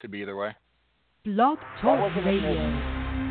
Could be either way. Blog Talk Radio.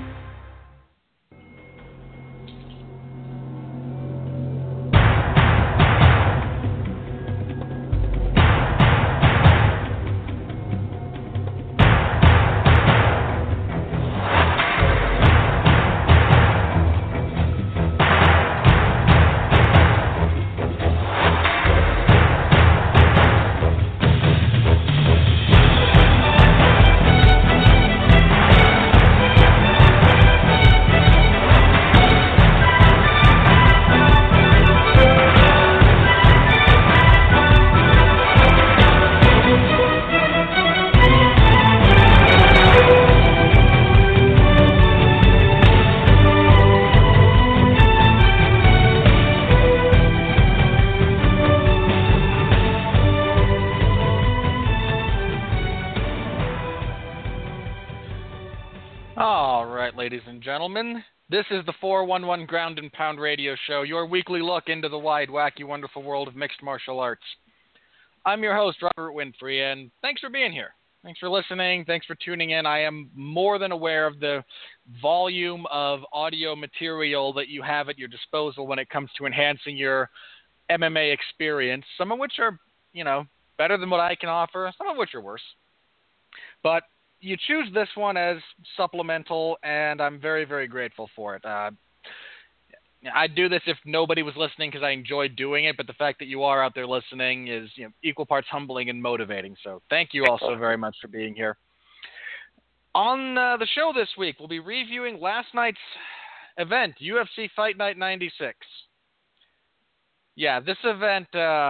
Ladies and gentlemen, this is the 411 Ground and Pound Radio Show, your weekly look into the wide, wacky, wonderful world of mixed martial arts. I'm your host, Robert Winfrey, and thanks for being here. Thanks for listening. Thanks for tuning in. I am more than aware of the volume of audio material that you have at your disposal when it comes to enhancing your MMA experience, some of which are, better than what I can offer, some of which are worse. But you choose this one as supplemental, and I'm very, very grateful for it. I'd do this if nobody was listening because I enjoy doing it, but the fact that you are out there listening is equal parts humbling and motivating. So thank you all so very much for being here. On the show this week, we'll be reviewing last night's event, UFC Fight Night 96. Yeah, this event...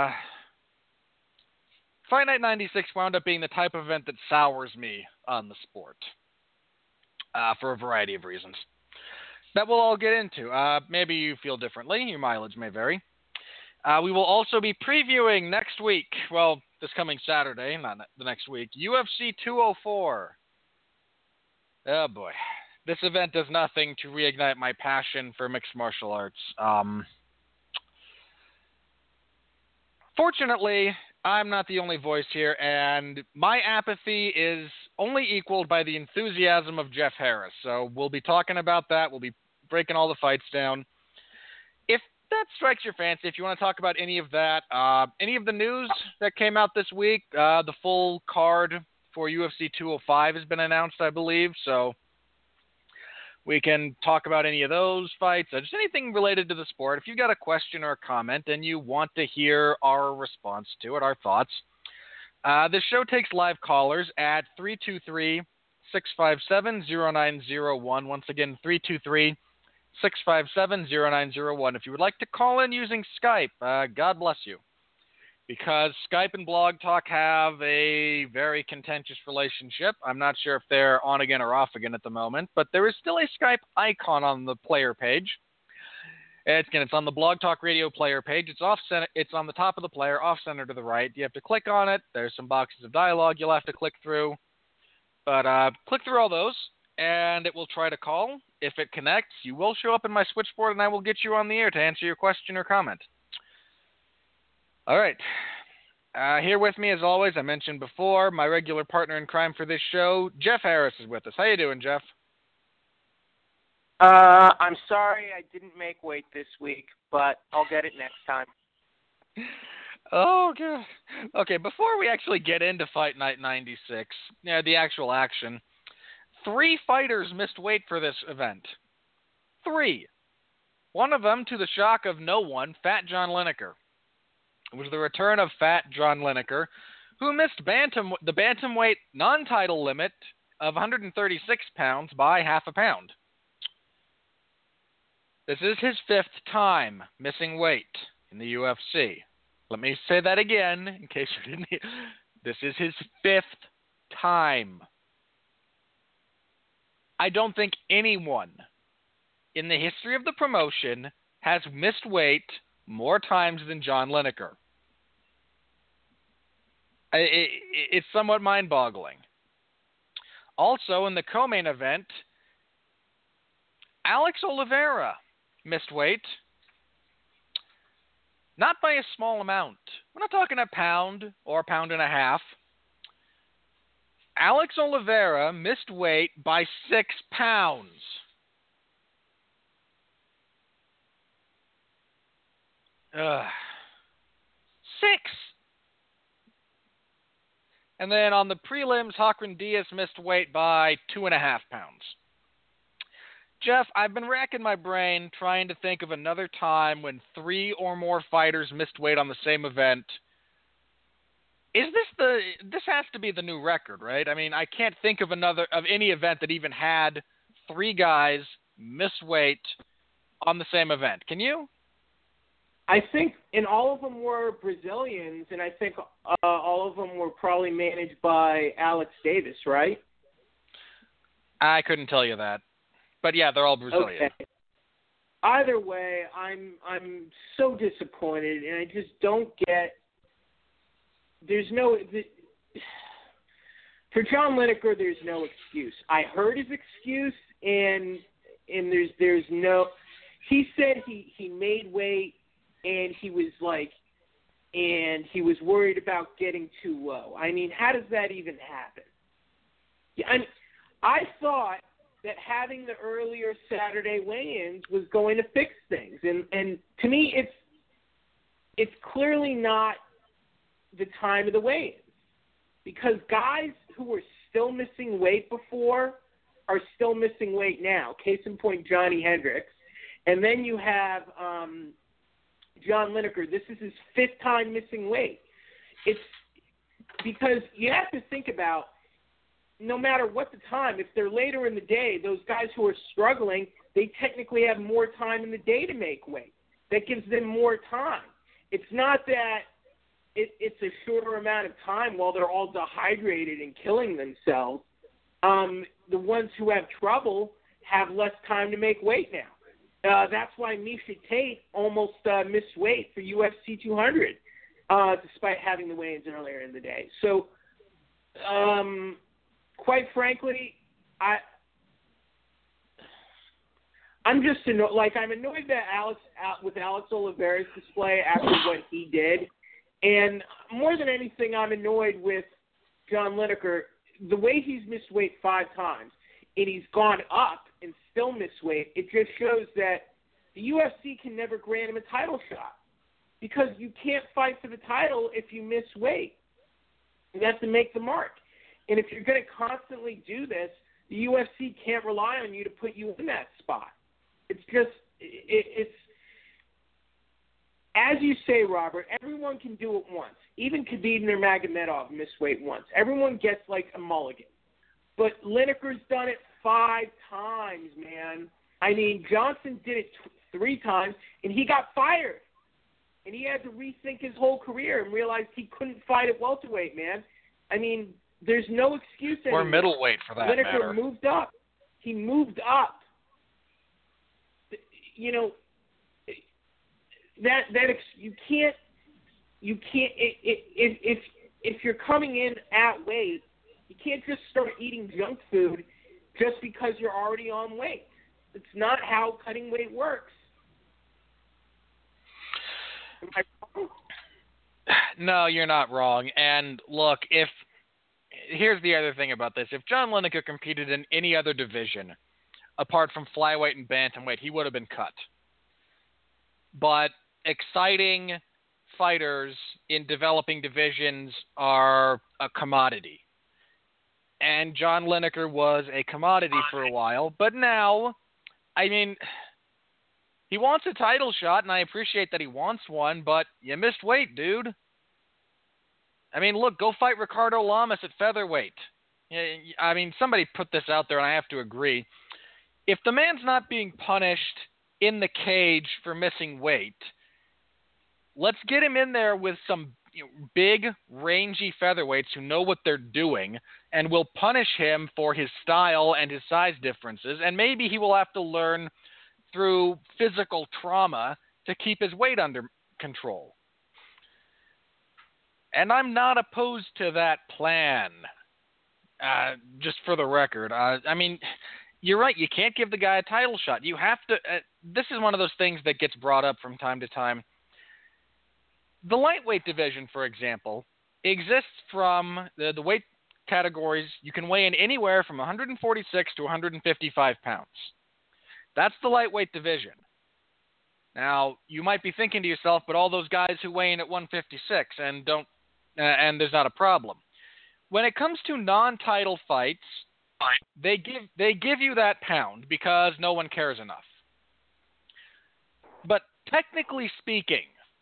Fight Night 96 wound up being the type of event that sours me on the sport for a variety of reasons that we'll all get into. Maybe you feel differently. Your mileage may vary. We will also be previewing next week, well, this coming Saturday, not the next week, UFC 204. Oh, boy. This event does nothing to reignite my passion for mixed martial arts. Fortunately, I'm not the only voice here, and my apathy is only equaled by the enthusiasm of Jeff Harris. So we'll be talking about that. We'll be breaking all the fights down. If that strikes your fancy, if you want to talk about any of that, any of the news that came out this week, the full card for UFC 205 has been announced, I believe. So we can talk about any of those fights, just anything related to the sport. If you've got a question or a comment and you want to hear our response to it, our thoughts, this show takes live callers at 323-657-0901. Once again, 323-657-0901. If you would like to call in using Skype, God bless you. Because Skype and Blog Talk have a very contentious relationship. I'm not sure if they're on again or off again at the moment, but there is still a Skype icon on the player page. It's on the Blog Talk Radio player page. It's on the top of the player, off-center to the right. You have to click on it. There's some boxes of dialogue you'll have to click through. But click through all those, and it will try to call. If it connects, you will show up in my switchboard, and I will get you on the air to answer your question or comment. All right. Here with me, as always, I mentioned before, my regular partner in crime for this show, Jeff Harris, is with us. How you doing, Jeff? I'm sorry I didn't make weight this week, but I'll get it next time. Oh, God. Okay, before we actually get into Fight Night 96, the actual action, 3 fighters missed weight for this event. 3. One of them, to the shock of no one, Fat John Lineker. It was the return of Fat John Lineker, who missed the bantamweight non-title limit of 136 pounds by half a pound. This is his 5th time missing weight in the UFC. Let me say that again, in case you didn't hear. This is his 5th time. I don't think anyone in the history of the promotion has missed weight more times than John Lineker. It's somewhat mind-boggling. Also, in the co-main event, Alex Oliveira missed weight. Not by a small amount. We're not talking a pound or a pound and a half. Alex Oliveira missed weight by 6 pounds. Ugh. 6. And then on the prelims, Hakran Diaz missed weight by 2.5 pounds. Jeff, I've been racking my brain trying to think of another time when 3 or more fighters missed weight on the same event. This has to be the new record, right? I mean, I can't think of any event that even had 3 guys miss weight on the same event. Can you? I think, and all of them were Brazilians, and I think all of them were probably managed by Alex Davis, right? I couldn't tell you that, but yeah, they're all Brazilian. Okay. Either way, I'm so disappointed, and I just don't get. For John Lineker, there's no excuse. I heard his excuse, and there's no. He said he made weight. And he was worried about getting too low. I mean, how does that even happen? I thought that having the earlier Saturday weigh-ins was going to fix things, and to me, it's clearly not the time of the weigh-ins, because guys who were still missing weight before are still missing weight now. Case in point, Johnny Hendricks, and then you have. John Lineker, this is his 5th time missing weight. It's because you have to think about, no matter what the time, if they're later in the day, those guys who are struggling, they technically have more time in the day to make weight. That gives them more time. It's not that it's a shorter amount of time while they're all dehydrated and killing themselves. The ones who have trouble have less time to make weight now. That's why Miesha Tate almost missed weight for UFC 200, despite having the weigh-ins earlier in the day. So, quite frankly, I'm just annoyed. I'm annoyed that with Alex Oliveira's display after what he did, and more than anything, I'm annoyed with John Lineker. The way he's missed weight 5 times, and he's gone up and still miss weight, it just shows that the UFC can never grant him a title shot, because you can't fight for the title if you miss weight. You have to make the mark. And if you're going to constantly do this, the UFC can't rely on you to put you in that spot. It's just, it's as you say, Robert, everyone can do it once. Even Khabib Nurmagomedov missed weight once. Everyone gets like a mulligan. But Lineker's done it 5 times, man. I mean, Johnson did it 3 times, and he got fired. And he had to rethink his whole career and realized he couldn't fight at welterweight, man. I mean, there's no excuse anymore. Or middleweight, for that Lineker matter. moved up. He moved up. You know, you can't. If you're coming in at weight, you can't just start eating junk food just because you're already on weight. It's not how cutting weight works. Am I wrong? No, you're not wrong. And look, here's the other thing about this. If John Lineker competed in any other division, apart from flyweight and bantamweight, he would have been cut. But exciting fighters in developing divisions are a commodity. And John Lineker was a commodity for a while, but now, I mean, he wants a title shot, and I appreciate that he wants one, but you missed weight, dude. I mean, look, go fight Ricardo Lamas at featherweight. I mean, somebody put this out there, and I have to agree. If the man's not being punished in the cage for missing weight, let's get him in there with some big, rangy featherweights who know what they're doing, and will punish him for his style and his size differences, and maybe he will have to learn through physical trauma to keep his weight under control. And I'm not opposed to that plan, just for the record. I mean, you're right, you can't give the guy a title shot. You have to this is one of those things that gets brought up from time to time. The lightweight division, for example, exists from the weight categories, you can weigh in anywhere from 146 to 155 pounds. That's the lightweight division. Now, you might be thinking to yourself, but all those guys who weigh in at 156 and there's not a problem. When it comes to non-title fights, they give you that pound because no one cares enough. But technically speaking,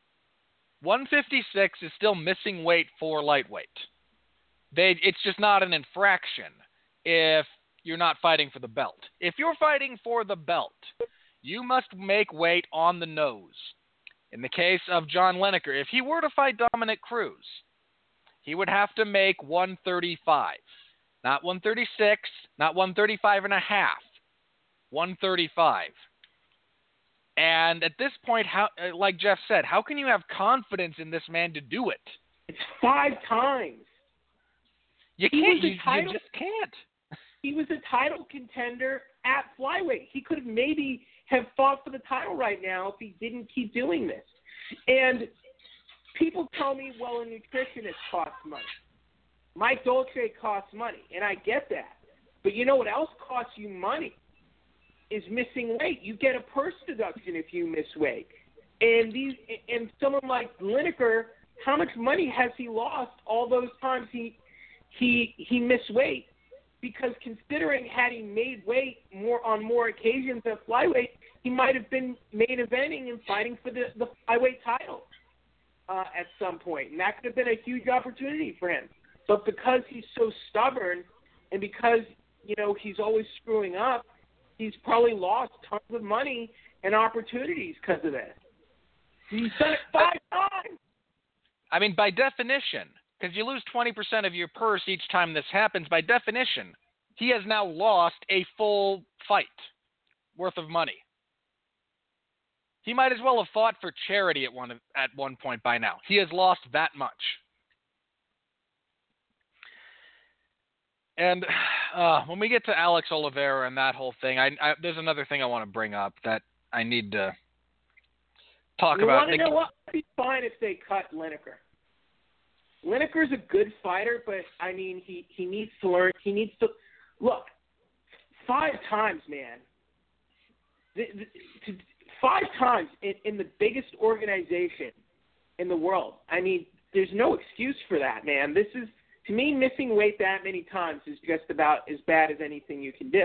156 is still missing weight for lightweight. It's just not an infraction if you're not fighting for the belt. If you're fighting for the belt, you must make weight on the nose. In the case of John Lineker, if he were to fight Dominic Cruz, he would have to make 135. Not 136, not 135 and a half, 135. And at this point, how, like Jeff said, how can you have confidence in this man to do it? It's 5 times. You can't. You just can't. He was a title contender at flyweight. He could have maybe have fought for the title right now if he didn't keep doing this. And people tell me, well, a nutritionist costs money. Mike Dolce costs money, and I get that. But you know what else costs you money? Is missing weight. You get a purse deduction if you miss weight. And someone like Lineker, how much money has he lost all those times he missed weight? Because considering had he made weight on more occasions at flyweight, he might have been main eventing and fighting for the flyweight title at some point, and that could have been a huge opportunity for him. But because he's so stubborn, and because he's always screwing up, he's probably lost tons of money and opportunities because of this. He's done it 5 times. I mean, by definition, because you lose 20% of your purse each time this happens, by definition, he has now lost a full fight worth of money. He might as well have fought for charity at one point by now. He has lost that much. And when we get to Alex Oliveira and that whole thing, there's another thing I want to bring up that I need to talk about. You know what? It'd be fine if they cut Lineker. Lineker's a good fighter, but I mean, he needs to learn. He needs to look 5 times, man. 5 times in the biggest organization in the world. I mean, there's no excuse for that, man. This is, to me, missing weight that many times is just about as bad as anything you can do.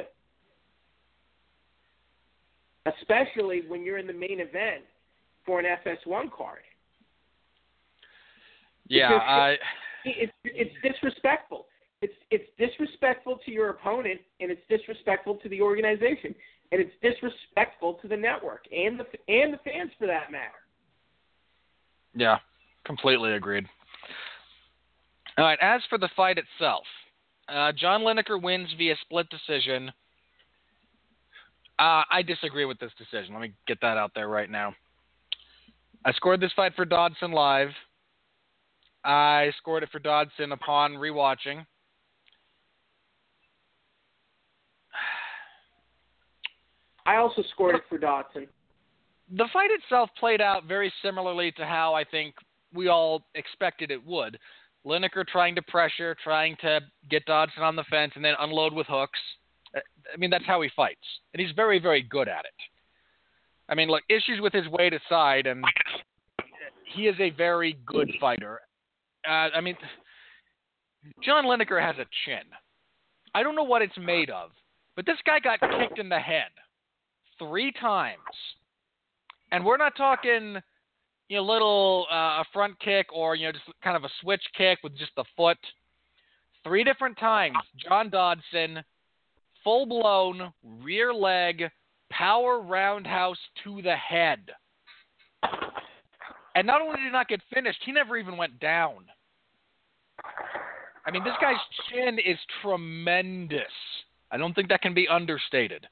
Especially when you're in the main event for an FS1 card. Yeah, it's disrespectful. It's disrespectful to your opponent, and it's disrespectful to the organization, and it's disrespectful to the network and the fans for that matter. Yeah, completely agreed. All right, as for the fight itself, John Lineker wins via split decision. I disagree with this decision. Let me get that out there right now. I scored this fight for Dodson live. I scored it for Dodson upon rewatching. I also scored it for Dodson. The fight itself played out very similarly to how I think we all expected it would. Lineker trying to pressure, trying to get Dodson on the fence, and then unload with hooks. I mean, that's how he fights. And he's very, very good at it. I mean, look, issues with his weight aside, and he is a very good fighter. I mean, John Lineker has a chin. I don't know what it's made of, but this guy got kicked in the head 3 times. And we're not talking, little a front kick or, just kind of a switch kick with just the foot. 3 different times, John Dodson, full-blown rear leg, power roundhouse to the head. And not only did he not get finished, he never even went down. I mean, this guy's chin is tremendous. I don't think that can be understated.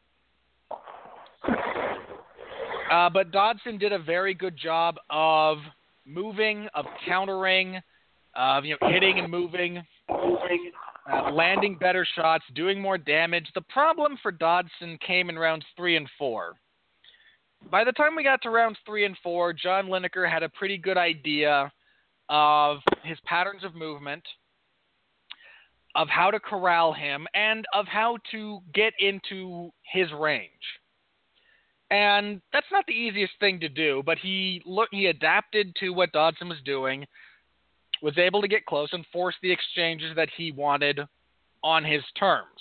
But Dodson did a very good job of moving, of countering, of hitting and moving, landing better shots, doing more damage. The problem for Dodson came in rounds 3 and 4. By the time we got to rounds 3 and 4, John Lineker had a pretty good idea of his patterns of movement. of how to corral him and of how to get into his range. And that's not the easiest thing to do, but he adapted to what Dodson was doing, was able to get close and force the exchanges that he wanted on his terms.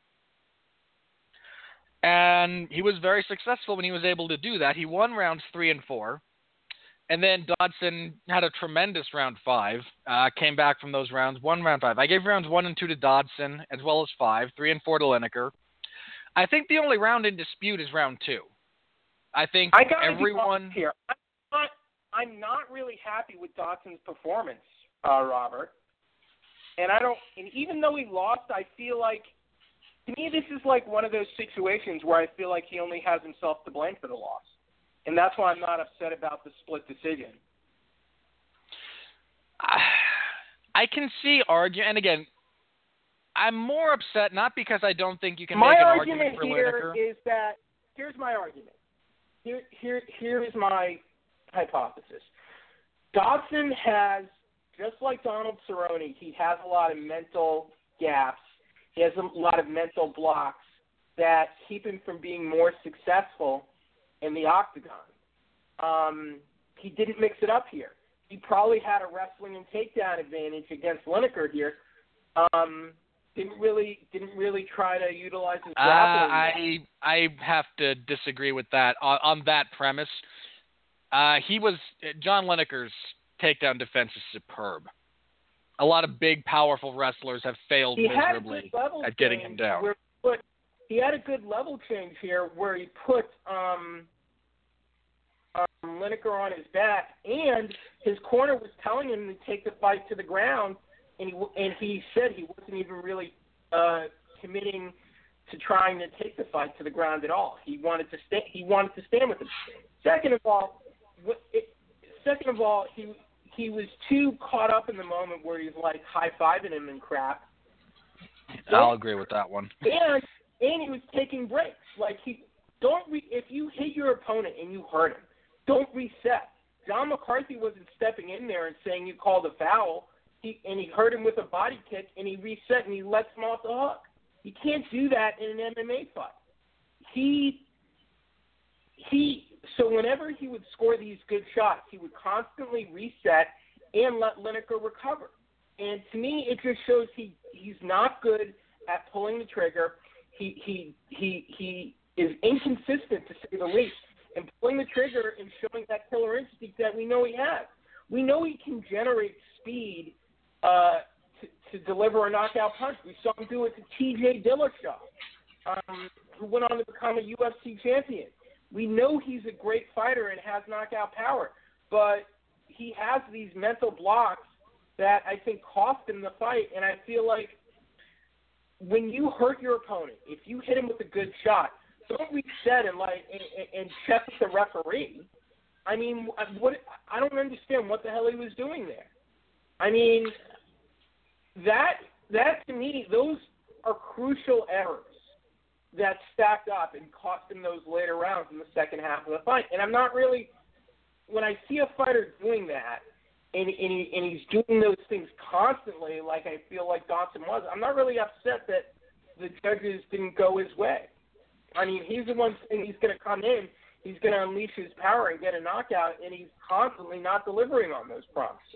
And he was very successful when he was able to do that. He won rounds 3 and 4. And then Dodson had a tremendous round 5, came back from those rounds, won round 5. I gave rounds 1 and 2 to Dodson, as well as 5, 3 and 4 to Lineker. I think the only round in dispute is round 2. I think everyone here. I'm not really happy with Dodson's performance, Robert. And even though he lost, I feel like, to me, this is like one of those situations where I feel like he only has himself to blame for the loss. And that's why I'm not upset about the split decision. I can see argument, and again, I'm more upset not because I don't think you can make an argument for Lineker. My argument here is that, here's my argument. Here is my hypothesis. Dodson has, just like Donald Cerrone, he has a lot of mental gaps. He has a lot of mental blocks that keep him from being more successful in the octagon. He didn't mix it up here. He probably had a wrestling and takedown advantage against Lineker here. Didn't really try to utilize his grappling. I have to disagree with that on that premise. John Lineker's takedown defense is superb. A lot of big, powerful wrestlers have failed miserably at getting him down. He had a good level change here where he put Lineker on his back, and his corner was telling him to take the fight to the ground, and he said he wasn't even really committing to trying to take the fight to the ground at all. He wanted to stand with him. Second of all, he was too caught up in the moment where he's like high-fiving him and crap. I'll agree with that one. And he was taking breaks. Like if you hit your opponent and you hurt him, don't reset. John McCarthy wasn't stepping in there and saying you called a foul. He hurt him with a body kick, and he reset and he lets him off the hook. You can't do that in an MMA fight. So whenever he would score these good shots, he would constantly reset and let Lineker recover. And to me, it just shows he's not good at pulling the trigger. He is inconsistent, to say the least, in pulling the trigger and showing that killer instinct that we know he has. We know he can generate speed to deliver a knockout punch. We saw him do it to T.J. Dillashaw, who went on to become a UFC champion. We know he's a great fighter and has knockout power, but he has these mental blocks that I think cost him the fight. And I feel like when you hurt your opponent, if you hit him with a good shot, don't reset and check with the referee. I mean, I don't understand what the hell he was doing there. I mean, that to me, those are crucial errors that stacked up and cost him those later rounds in the second half of the fight. And I'm not really, when I see a fighter doing that, and he's doing those things constantly, like I feel like Dodson was, I'm not really upset that the judges didn't go his way. I mean, he's the one saying he's going to come in, he's going to unleash his power and get a knockout, and he's constantly not delivering on those promises.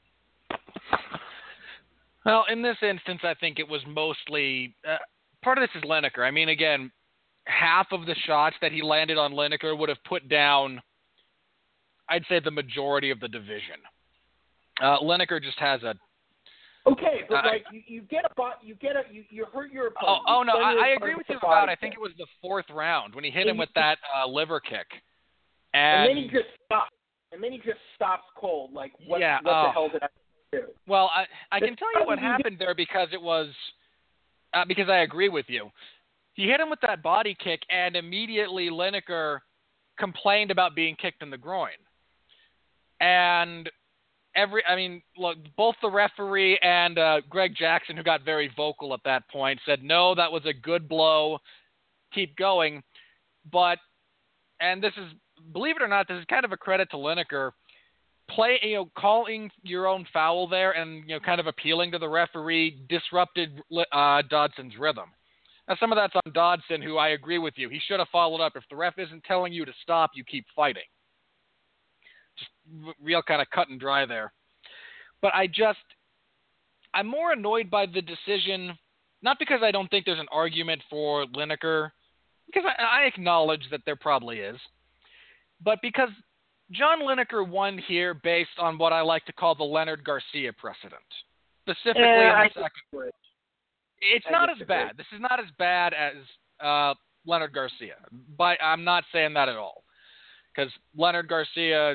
Well, in this instance, I think it was mostly part of this is Lineker. I mean, again, half of the shots that he landed on Lineker would have put down, I'd say, the majority of the division. Lineker just has a. Okay, but you hurt your opponent. Oh no, I agree with you about. I think it was the fourth round when he hit him with that liver kick, and then he just stops. And then he just stops cold. Like what the hell did I do? Well, I can tell you what happened there because it was because I agree with you. He hit him with that body kick, and immediately Lineker complained about being kicked in the groin, and. Look, both the referee and Greg Jackson, who got very vocal at that point, said, no, that was a good blow, keep going. But, and this is, believe it or not, this is kind of a credit to Lineker. calling your own foul there and, kind of appealing to the referee disrupted Dodson's rhythm. Now, some of that's on Dodson, who I agree with you. He should have followed up. If the ref isn't telling you to stop, you keep fighting. Just real kind of cut and dry there. But I'm more annoyed by the decision, not because I don't think there's an argument for Lineker, because I acknowledge that there probably is, but because John Lineker won here based on what I like to call the Leonard Garcia precedent, specifically in the second. It's not as bad. This is not as bad as Leonard Garcia, but I'm not saying that at all, because Leonard Garcia.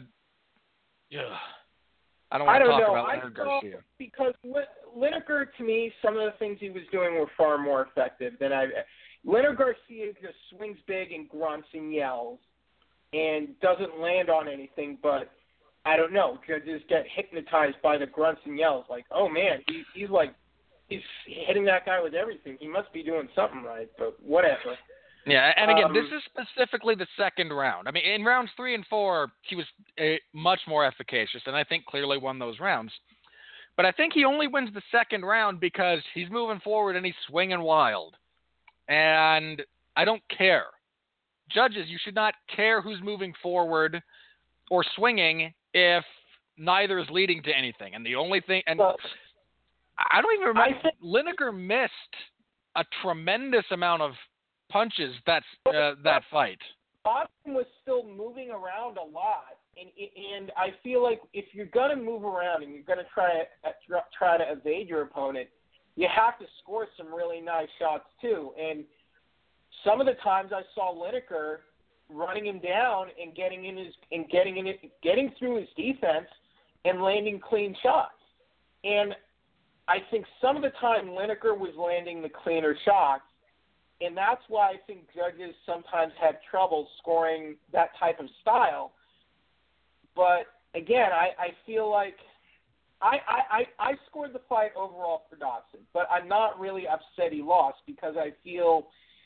I don't want to talk about Leonard Garcia. Because Lineker, to me, some of the things he was doing were far more effective than Leonard Garcia just swings big and grunts and yells and doesn't land on anything, but I don't know. Judges get hypnotized by the grunts and yells. Like, oh man, he's hitting that guy with everything. He must be doing something right, but whatever. Yeah, and again, this is specifically the second round. I mean, in rounds 3 and 4, he was much more efficacious, and I think clearly won those rounds. But I think he only wins the second round because he's moving forward and he's swinging wild. And I don't care. Judges, you should not care who's moving forward or swinging if neither is leading to anything. And the only thing, and I don't even remember, Lineker missed a tremendous amount of punches that fight. Dodson was still moving around a lot, and I feel like if you're gonna move around and you're gonna try to evade your opponent, you have to score some really nice shots too. And some of the times I saw Lineker running him down and getting through his defense and landing clean shots. And I think some of the time Lineker was landing the cleaner shots. And that's why I think judges sometimes have trouble scoring that type of style. But, again, I feel like I scored the fight overall for Dodson. But I'm not really upset he lost because I feel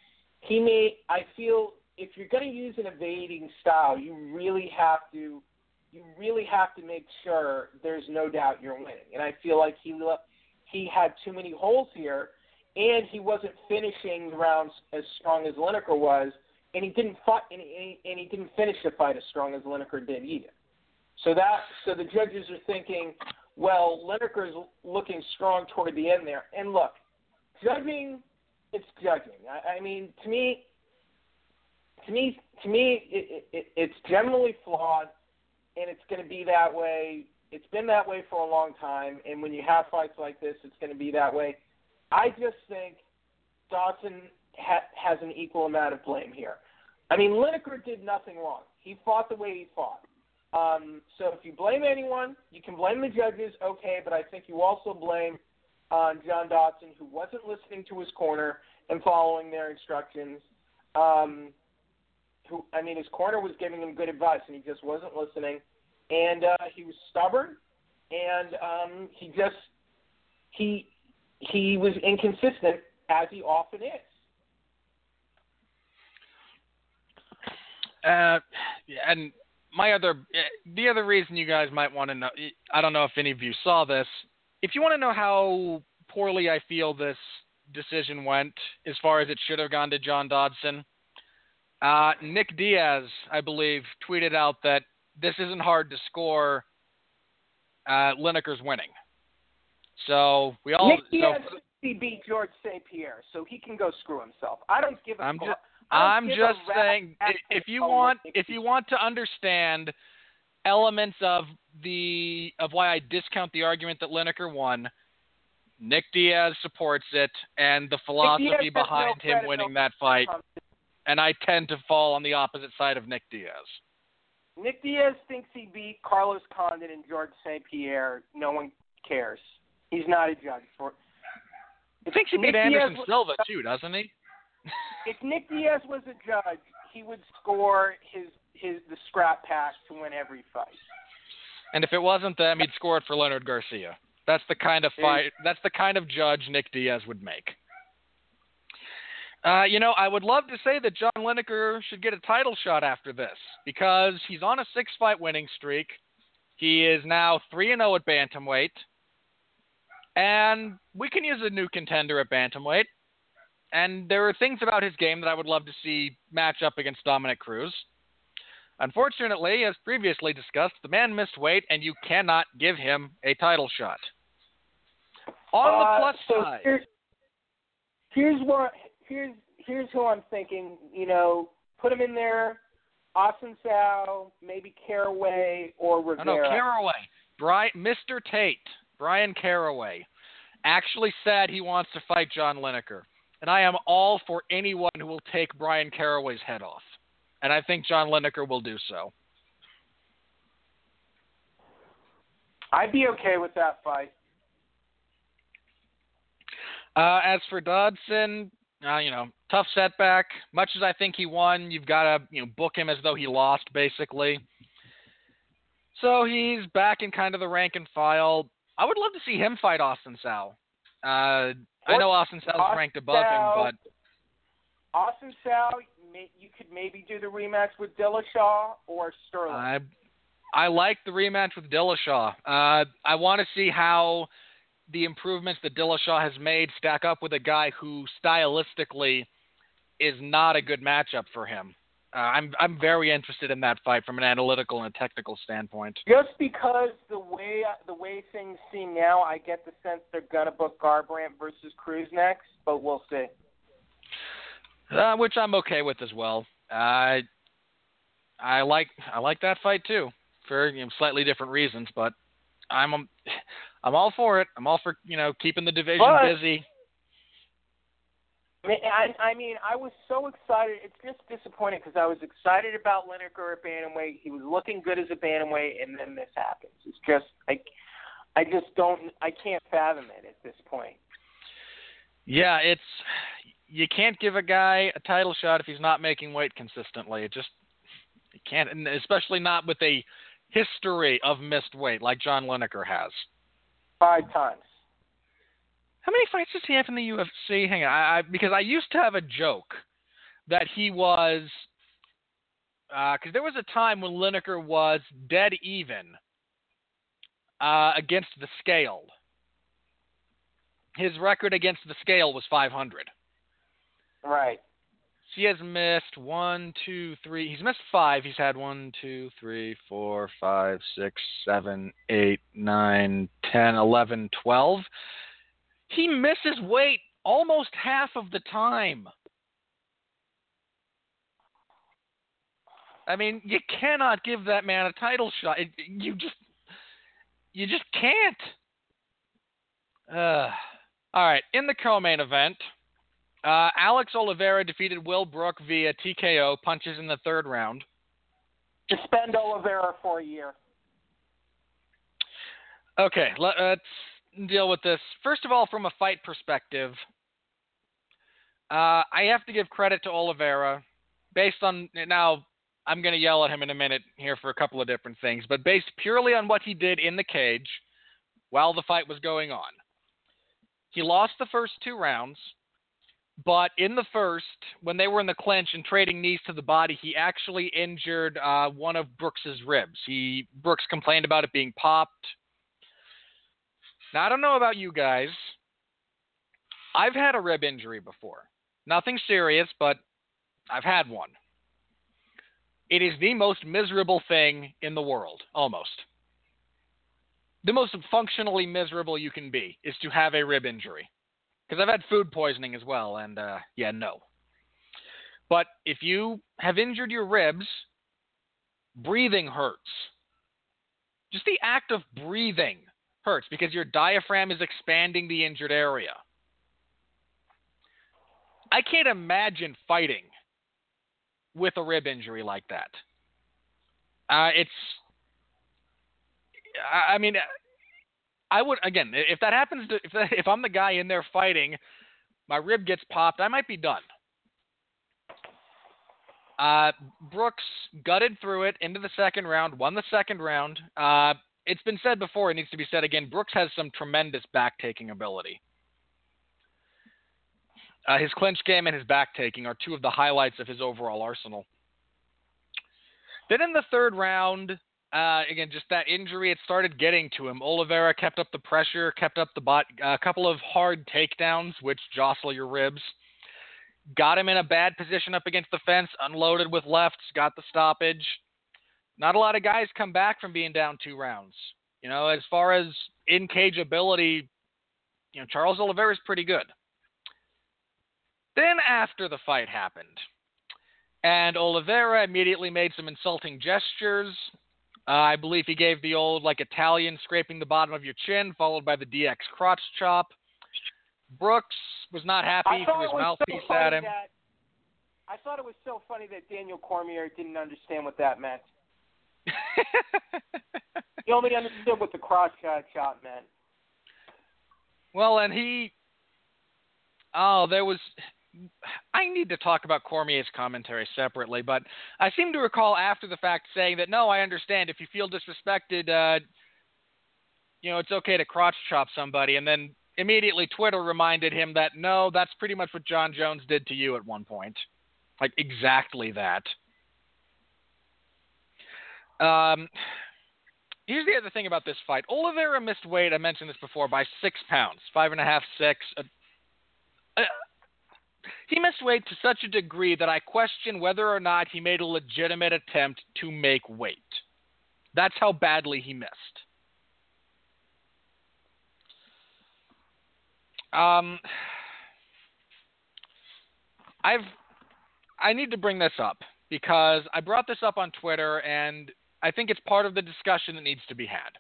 if you're going to use an evading style, you really have to make sure there's no doubt you're winning. And I feel like he had too many holes here. And he wasn't finishing the rounds as strong as Lineker was, and he didn't finish the fight as strong as Lineker did either. So the judges are thinking, well, Lineker's looking strong toward the end there. And look, judging, it's judging. I mean, to me, it's generally flawed, and it's going to be that way. It's been that way for a long time, and when you have fights like this, it's going to be that way. I just think Dodson has an equal amount of blame here. I mean, Lineker did nothing wrong. He fought the way he fought. So if you blame anyone, you can blame the judges, okay, but I think you also blame John Dodson, who wasn't listening to his corner and following their instructions. His corner was giving him good advice, and he just wasn't listening. And he was stubborn, and he was inconsistent, as he often is. And the other reason you guys might want to know, I don't know if any of you saw this, if you want to know how poorly I feel this decision went, as far as it should have gone to John Dodson, Nick Diaz, I believe, tweeted out that this isn't hard to score, Lineker's winning. So Nick Diaz beat George St. Pierre, so he can go screw himself. I don't give a I'm just saying, if you want to understand elements of why I discount the argument that Lineker won, Nick Diaz supports it and the philosophy behind him winning that fight, and I tend to fall on the opposite side of Nick Diaz. Nick Diaz thinks he beat Carlos Condit and George St. Pierre. No one cares. He's not a judge. He thinks he beat Anderson Silva too, doesn't he? If Nick Diaz was a judge, he would score the scrap pack to win every fight. And if it wasn't them, he'd score it for Leonard Garcia. That's the kind of fight. That's the kind of judge Nick Diaz would make. I would love to say that John Lineker should get a title shot after this because he's on a 6-fight winning streak. He is now 3-0 at bantamweight, and we can use a new contender at bantamweight. And there are things about his game that I would love to see match up against Dominic Cruz. Unfortunately, as previously discussed, the man missed weight, and you cannot give him a title shot. On the plus side, here's who I'm thinking. Put him in there. Austin Sao, maybe Caraway or Rivera. No, Caraway. Mr. Tate, Brian Caraway, actually said he wants to fight John Lineker. And I am all for anyone who will take Brian Caraway's head off. And I think John Lineker will do so. I'd be okay with that fight. As for Dodson, tough setback. Much as I think he won, you've got to book him as though he lost, basically. So he's back in kind of the rank and file. I would love to see him fight Austin Sao. I know Austin Sao is ranked above him, but Austin Sao, you could maybe do the rematch with Dillashaw or Sterling. I like the rematch with Dillashaw. I want to see how the improvements that Dillashaw has made stack up with a guy who stylistically is not a good matchup for him. I'm very interested in that fight from an analytical and a technical standpoint. Just because the way things seem now, I get the sense they're gonna book Garbrandt versus Cruz next, but we'll see. Which I'm okay with as well. I like that fight too, for slightly different reasons, but I'm all for it. I'm all for keeping the division busy. I mean, I was so excited. It's just disappointing because I was excited about Lineker at bantamweight. He was looking good as a bantamweight, and then this happens. It's just I can't fathom it at this point. Yeah, you can't give a guy a title shot if he's not making weight consistently. You can't, and especially not with a history of missed weight like John Lineker has. 5 times. How many fights does he have in the UFC? Hang on, because I used to have a joke that he was, because there was a time when Lineker was dead even against the scale. His record against the scale was 500. Right. So he has missed 1, 2, 3. He's missed 5. He's had 1, 2, 3, 4, 5, 6, 7, 8, 9, 10, 11, 12. He misses weight almost half of the time. I mean, you cannot give that man a title shot. You just can't. All right, in the co-main event, Alex Oliveira defeated Will Brook via TKO, punches in the 3rd round. Suspend Oliveira for a year. Okay, let's deal with this. First of all, from a fight perspective, I have to give credit to Oliveira based on, now I'm going to yell at him in a minute here for a couple of different things, but based purely on what he did in the cage while the fight was going on. He lost the first 2 rounds, but in the first, when they were in the clinch and trading knees to the body, he actually injured one of Brooks's ribs. Brooks complained about it being popped. Now, I don't know about you guys. I've had a rib injury before. Nothing serious, but I've had one. It is the most miserable thing in the world, almost. The most functionally miserable you can be is to have a rib injury. Because I've had food poisoning as well, and no. But if you have injured your ribs, breathing hurts. Just the act of breathing hurts because your diaphragm is expanding the injured area. I can't imagine fighting with a rib injury like that. I would, again, if that happens, if I'm the guy in there fighting, my rib gets popped, I might be done. Brooks gutted through it into the 2nd round, won the 2nd round. It's been said before, it needs to be said again, Brooks has some tremendous back-taking ability. His clinch game and his back-taking are 2 of the highlights of his overall arsenal. Then in the 3rd round, Again, just that injury, it started getting to him. Oliveira kept up the pressure, kept up a couple of hard takedowns, which jostle your ribs. Got him in a bad position up against the fence, unloaded with lefts, got the stoppage. Not a lot of guys come back from being down 2 rounds. As far as in-cage ability, Charles Oliveira is pretty good. Then after the fight happened, and Oliveira immediately made some insulting gestures. I believe he gave the old, Italian scraping the bottom of your chin, followed by the DX crotch chop. Brooks was not happy, threw his mouthpiece at him. I thought it was so funny that Daniel Cormier didn't understand what that meant. He only understood what the crotch chop meant. Well, and I need to talk about Cormier's commentary separately, but I seem to recall after the fact saying that, no, I understand. If you feel disrespected, it's okay to crotch chop somebody. And then immediately Twitter reminded him that, no, that's pretty much what John Jones did to you at one point. Exactly that. Here's the other thing about this fight. Oliveira missed weight, I mentioned this before, by 6 pounds, 5.5, 6. He missed weight to such a degree that I question whether or not he made a legitimate attempt to make weight. That's how badly he missed. I need to bring this up because I brought this up on Twitter, and I think it's part of the discussion that needs to be had.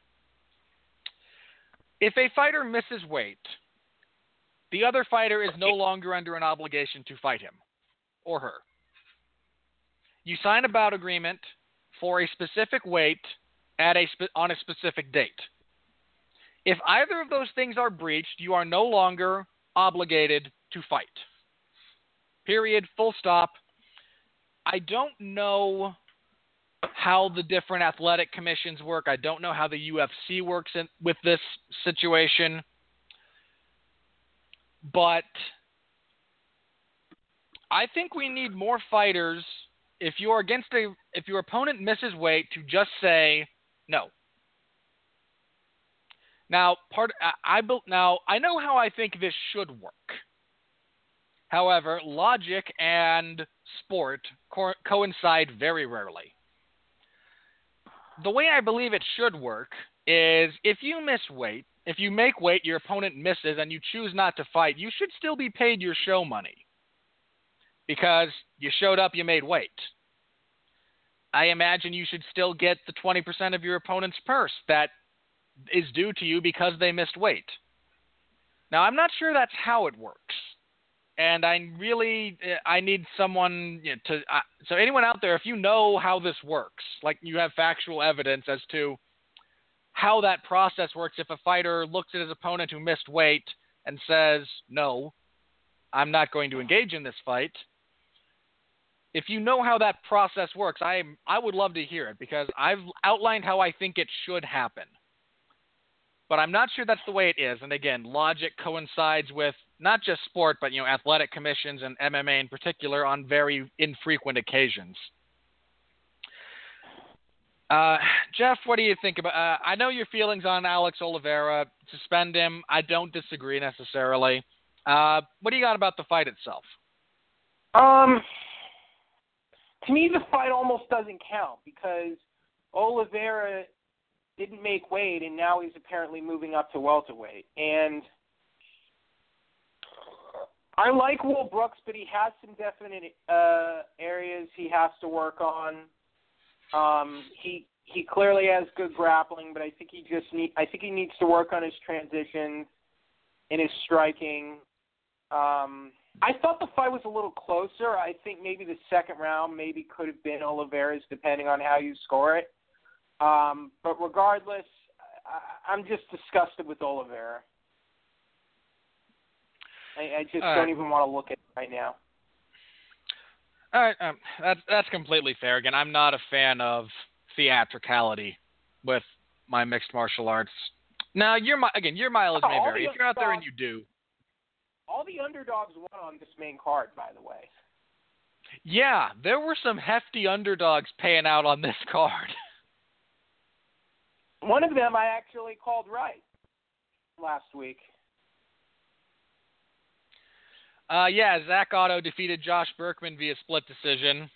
If a fighter misses weight, the other fighter is no longer under an obligation to fight him or her. You sign a bout agreement for a specific weight on a specific date. If either of those things are breached, you are no longer obligated to fight. Period. Full stop. I don't know how the different athletic commissions work. I don't know how the UFC works with this situation. But I think we need more fighters. If your opponent misses weight, to just say no. Now, I know how I think this should work. However, logic and sport coincide very rarely. The way I believe it should work is if you miss weight, if you make weight, your opponent misses, and you choose not to fight, you should still be paid your show money because you showed up, you made weight. I imagine you should still get the 20% of your opponent's purse that is due to you because they missed weight. Now, I'm not sure that's how it works. And I need someone so anyone out there, if you know how this works, like you have factual evidence as to how that process works, if a fighter looks at his opponent who missed weight and says, no, I'm not going to engage in this fight. If you know how that process works, I would love to hear it because I've outlined how I think it should happen. But I'm not sure that's the way it is. And again, logic coincides with not just sport, but athletic commissions and MMA in particular on very infrequent occasions. Jeff, what do you think about? I know your feelings on Alex Oliveira. Suspend him. I don't disagree necessarily. What do you got about the fight itself? To me, the fight almost doesn't count because Oliveira didn't make weight, and now he's apparently moving up to welterweight. And I like Will Brooks, but he has some definite areas he has to work on. He clearly has good grappling, but I think he needs to work on his transitions and his striking. I thought the fight was a little closer. I think maybe the second round maybe could have been Oliveira's, depending on how you score it. But regardless, I'm just disgusted with Oliveira. I just don't even want to look at it right now. All right, that's completely fair. Again, I'm not a fan of theatricality with my mixed martial arts. Now, your mileage may vary. If you're out there and you do. All the underdogs won on this main card, by the way. Yeah, there were some hefty underdogs paying out on this card. One of them I actually called right last week. Yeah, Zach Otto defeated Josh Berkman via split decision.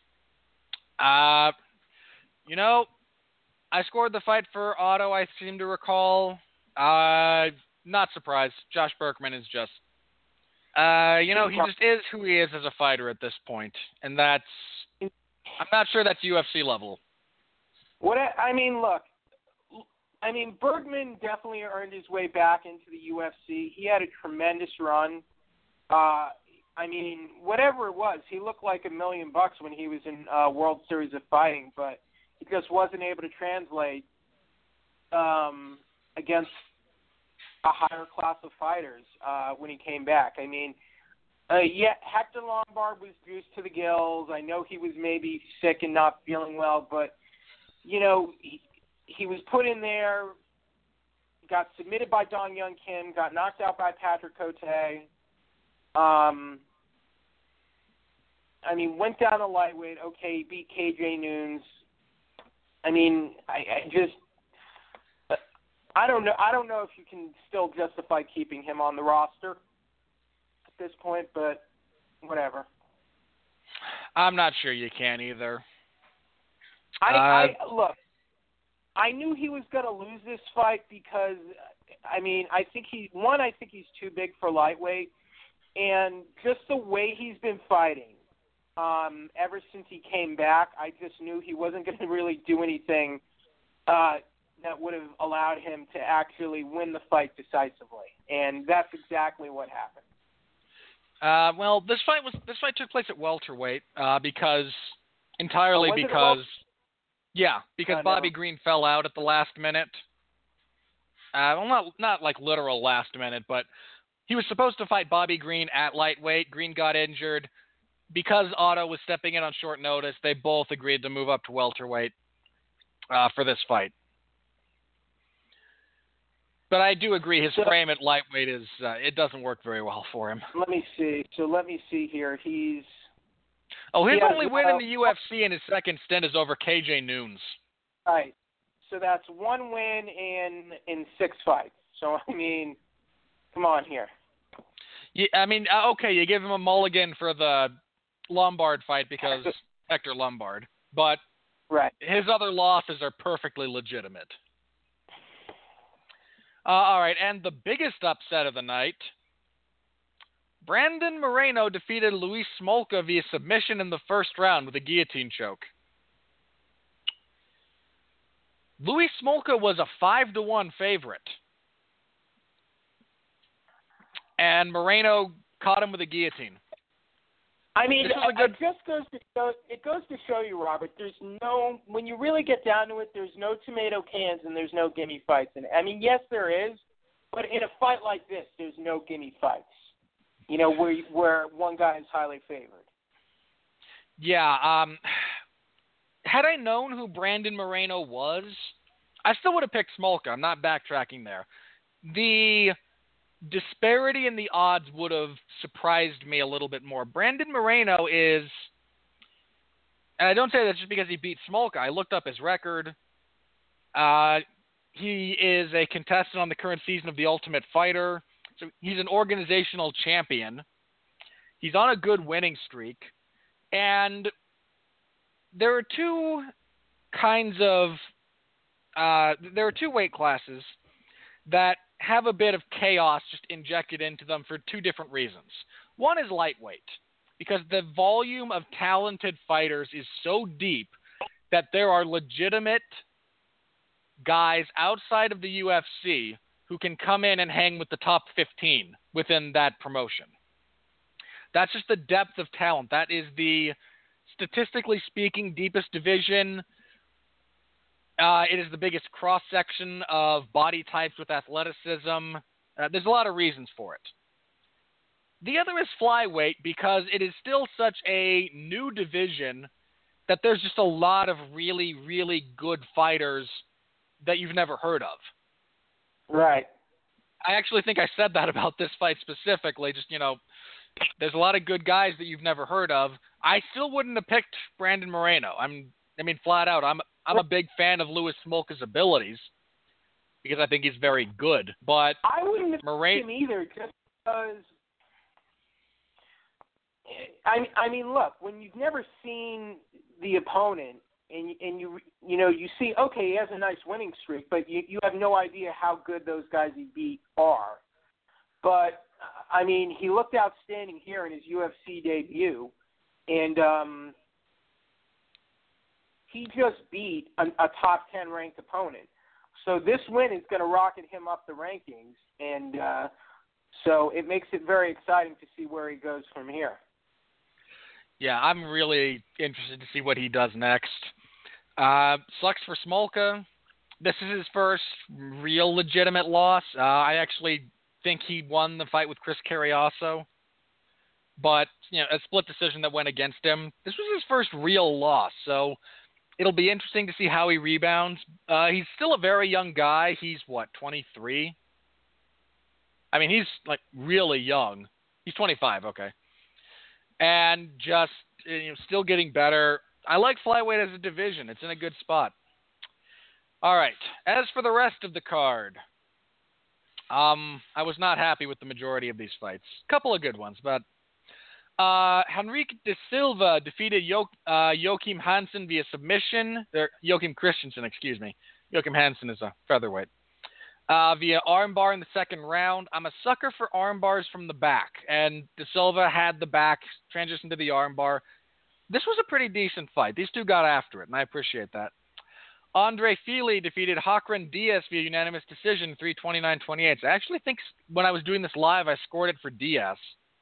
You know, I scored the fight for Otto, I seem to recall. Not surprised. Josh Berkman is just, he just is who he is as a fighter at this point. And I'm not sure that's UFC level. Bergman definitely earned his way back into the UFC. He had a tremendous run. Whatever it was, he looked like $1 million when he was in World Series of Fighting, but he just wasn't able to translate against a higher class of fighters when he came back. Hector Lombard was juiced to the gills. I know he was maybe sick and not feeling well, but, he was put in there, got submitted by Dong Young Kim, got knocked out by Patrick Cote. Went down to lightweight. Okay, beat KJ Noons. I don't know. I don't know if you can still justify keeping him on the roster at this point, but whatever. I'm not sure you can either. Look, I knew he was going to lose this fight because, I think he's too big for lightweight, and just the way he's been fighting ever since he came back, I just knew he wasn't going to really do anything that would have allowed him to actually win the fight decisively, and that's exactly what happened. This fight took place at welterweight because Bobby Green fell out at the last minute. Not like literal last minute, but he was supposed to fight Bobby Green at lightweight. Green got injured. Because Otto was stepping in on short notice, they both agreed to move up to welterweight for this fight. But I do agree his frame at lightweight it doesn't work very well for him. Let me see. So let me see here. His only win in the UFC in his second stint is over KJ Noons. Right. So that's one win in 6 fights. So, come on here. Yeah, okay, you give him a mulligan for the Lombard fight because Hector Lombard, but right. His other losses are perfectly legitimate. All right, and the biggest upset of the night, Brandon Moreno defeated Luis Smolka via submission in the first round with a guillotine choke. Luis Smolka was a 5-1 favorite, and Moreno caught him with a guillotine. It goes to show you, Robert, when you really get down to it, there's no tomato cans and there's no gimme fights. And yes, there is, but in a fight like this, there's no gimme fights, where one guy is highly favored. Yeah, had I known who Brandon Moreno was, I still would have picked Smolka. I'm not backtracking there. The disparity in the odds would have surprised me a little bit more. Brandon Moreno is, and I don't say that just because he beat Smolka. I looked up his record. He is a contestant on the current season of The Ultimate Fighter. So he's an organizational champion. He's on a good winning streak. And there are two weight classes that have a bit of chaos just injected into them for two different reasons. One is lightweight, because the volume of talented fighters is so deep that there are legitimate guys outside of the UFC who can come in and hang with the top 15 within that promotion. That's just the depth of talent. That is the, statistically speaking, deepest division. It is the biggest cross-section of body types with athleticism. There's a lot of reasons for it. The other is flyweight, because it is still such a new division that there's just a lot of really, really good fighters that you've never heard of. Right. I actually think I said that about this fight specifically. Just, there's a lot of good guys that you've never heard of. I still wouldn't have picked Brandon Moreno. Flat out, I'm a big fan of Luis Smolka's abilities, because I think he's very good. But I wouldn't have Moraes him either, just because. I mean, look, when you've never seen the opponent and you see, okay, he has a nice winning streak, but you have no idea how good those guys he beat are. But I mean, he looked outstanding here in his UFC debut, and he just beat a top 10 ranked opponent. So this win is going to rocket him up the rankings, and so it makes it very exciting to see where he goes from here. Yeah, I'm really interested to see what he does next. Sucks for Smolka. This is his first real legitimate loss. I actually think he won the fight with Chris Carriasso, but a split decision that went against him. This was his first real loss, so it'll be interesting to see how he rebounds. He's still a very young guy. He's 23? I mean, he's like really young. He's 25, okay. And just still getting better. I like flyweight as a division. It's in a good spot. All right. As for the rest of the card, I was not happy with the majority of these fights. A couple of good ones, but Henrique De Silva defeated Joachim Hansen via submission. Joachim Christensen, excuse me. Joachim Hansen is a featherweight. Via armbar in the second round. I'm a sucker for armbars from the back, and De Silva had the back, transitioned to the armbar. This was a pretty decent fight. These two got after it, and I appreciate that. Andre Fili defeated Hakran Diaz via unanimous decision, 329-28. I actually think when I was doing this live, I scored it for Diaz,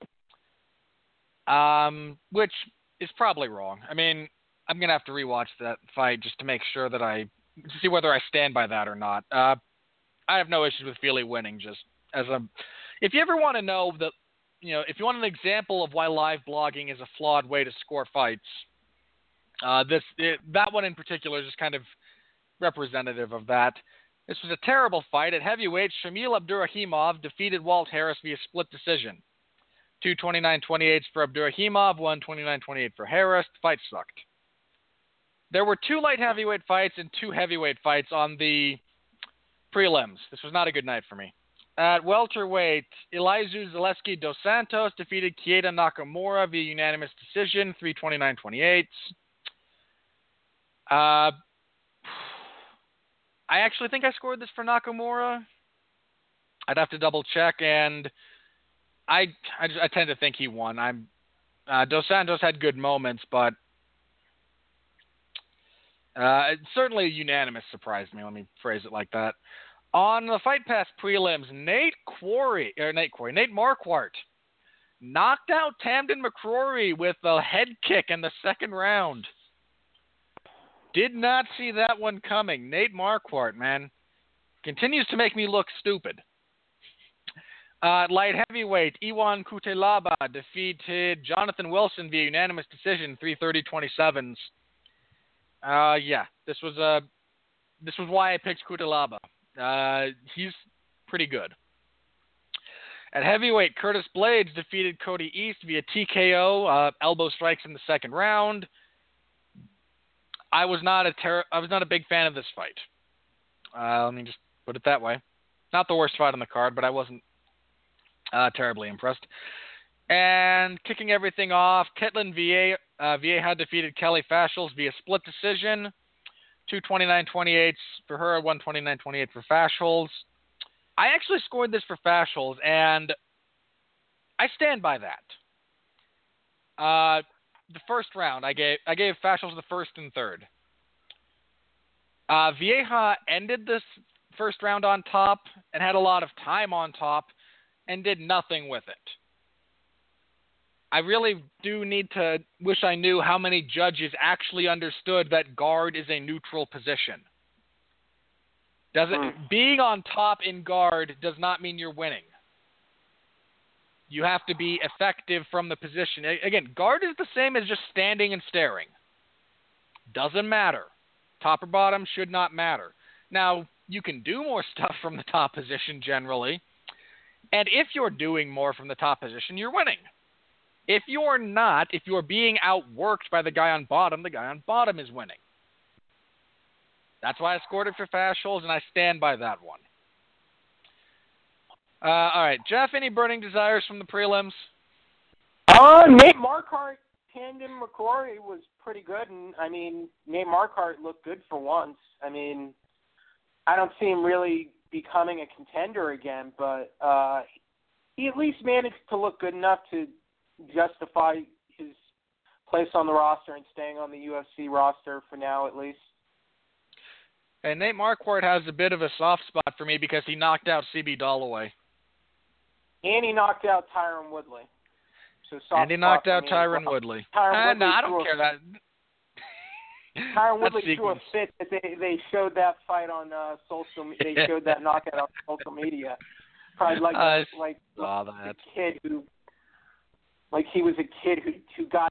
which is probably wrong. I mean, I'm going to have to rewatch that fight just to make sure that to see whether I stand by that or not. I have no issues with Fili winning. Just if you ever want to know if you want an example of why live blogging is a flawed way to score fights, that one in particular is just kind of representative of that. This was a terrible fight. At heavyweight, Shamil Abdurakhimov defeated Walt Harris via split decision. 229-28 for Abdurakhimov, 129-28 for Harris. The fight sucked. There were 2 light heavyweight fights and 2 heavyweight fights on the prelims. This was not a good night for me. At welterweight, Elizeu Zaleski dos Santos defeated Keita Nakamura via unanimous decision, 329-28. I actually think I scored this for Nakamura. I'd have to double check, and I tend to think he won. Dos Santos had good moments, but certainly unanimous surprised me. Let me phrase it like that. On the Fight Pass prelims, Nate Marquardt knocked out Tamden McCrory with a head kick in the second round. Did not see that one coming. Nate Marquardt, man, continues to make me look stupid. Light heavyweight, Iwan Kutelaba defeated Jonathan Wilson via unanimous decision, 330-27. Yeah, this was why I picked Kutelaba. He's pretty good. At heavyweight, Curtis Blades defeated Cody East via TKO, elbow strikes in the second round. I was not a big fan of this fight. Let me just put it that way. Not the worst fight on the card, but I wasn't terribly impressed. And kicking everything off, Ketlin Vieja defeated Kelly Fashels via split decision. 229-28 for her, 129-28 for Fashels. I actually scored this for Fashels, and I stand by that. The first round, I gave Fashels the first and third. Vieja ended this first round on top and had a lot of time on top and did nothing with it. I really do need to wish I knew how many judges actually understood that guard is a neutral position. Being on top in guard does not mean you're winning. You have to be effective from the position. Again, guard is the same as just standing and staring. Doesn't matter. Top or bottom should not matter. Now, you can do more stuff from the top position generally, and if you're doing more from the top position, you're winning. If you're not, if you're being outworked by the guy on bottom, the guy on bottom is winning. That's why I scored it for Fashels, and I stand by that one. All right, Jeff, any burning desires from the prelims? Nate Marquardt, Tandem McCrory was pretty good, and I mean, Nate Marquardt looked good for once. I mean, I don't see him really becoming a contender again, but he at least managed to look good enough to justify his place on the roster and staying on the UFC roster for now, at least. And Nate Marquardt has a bit of a soft spot for me because he knocked out CB Dollaway. And he knocked out Tyron Woodley. So and he knocked out Tyron Woodley. No, I don't care that. Tyron Woodley threw a fit that they showed that fight on social. They showed that knockout on social media. Probably a kid who, like he was a kid who got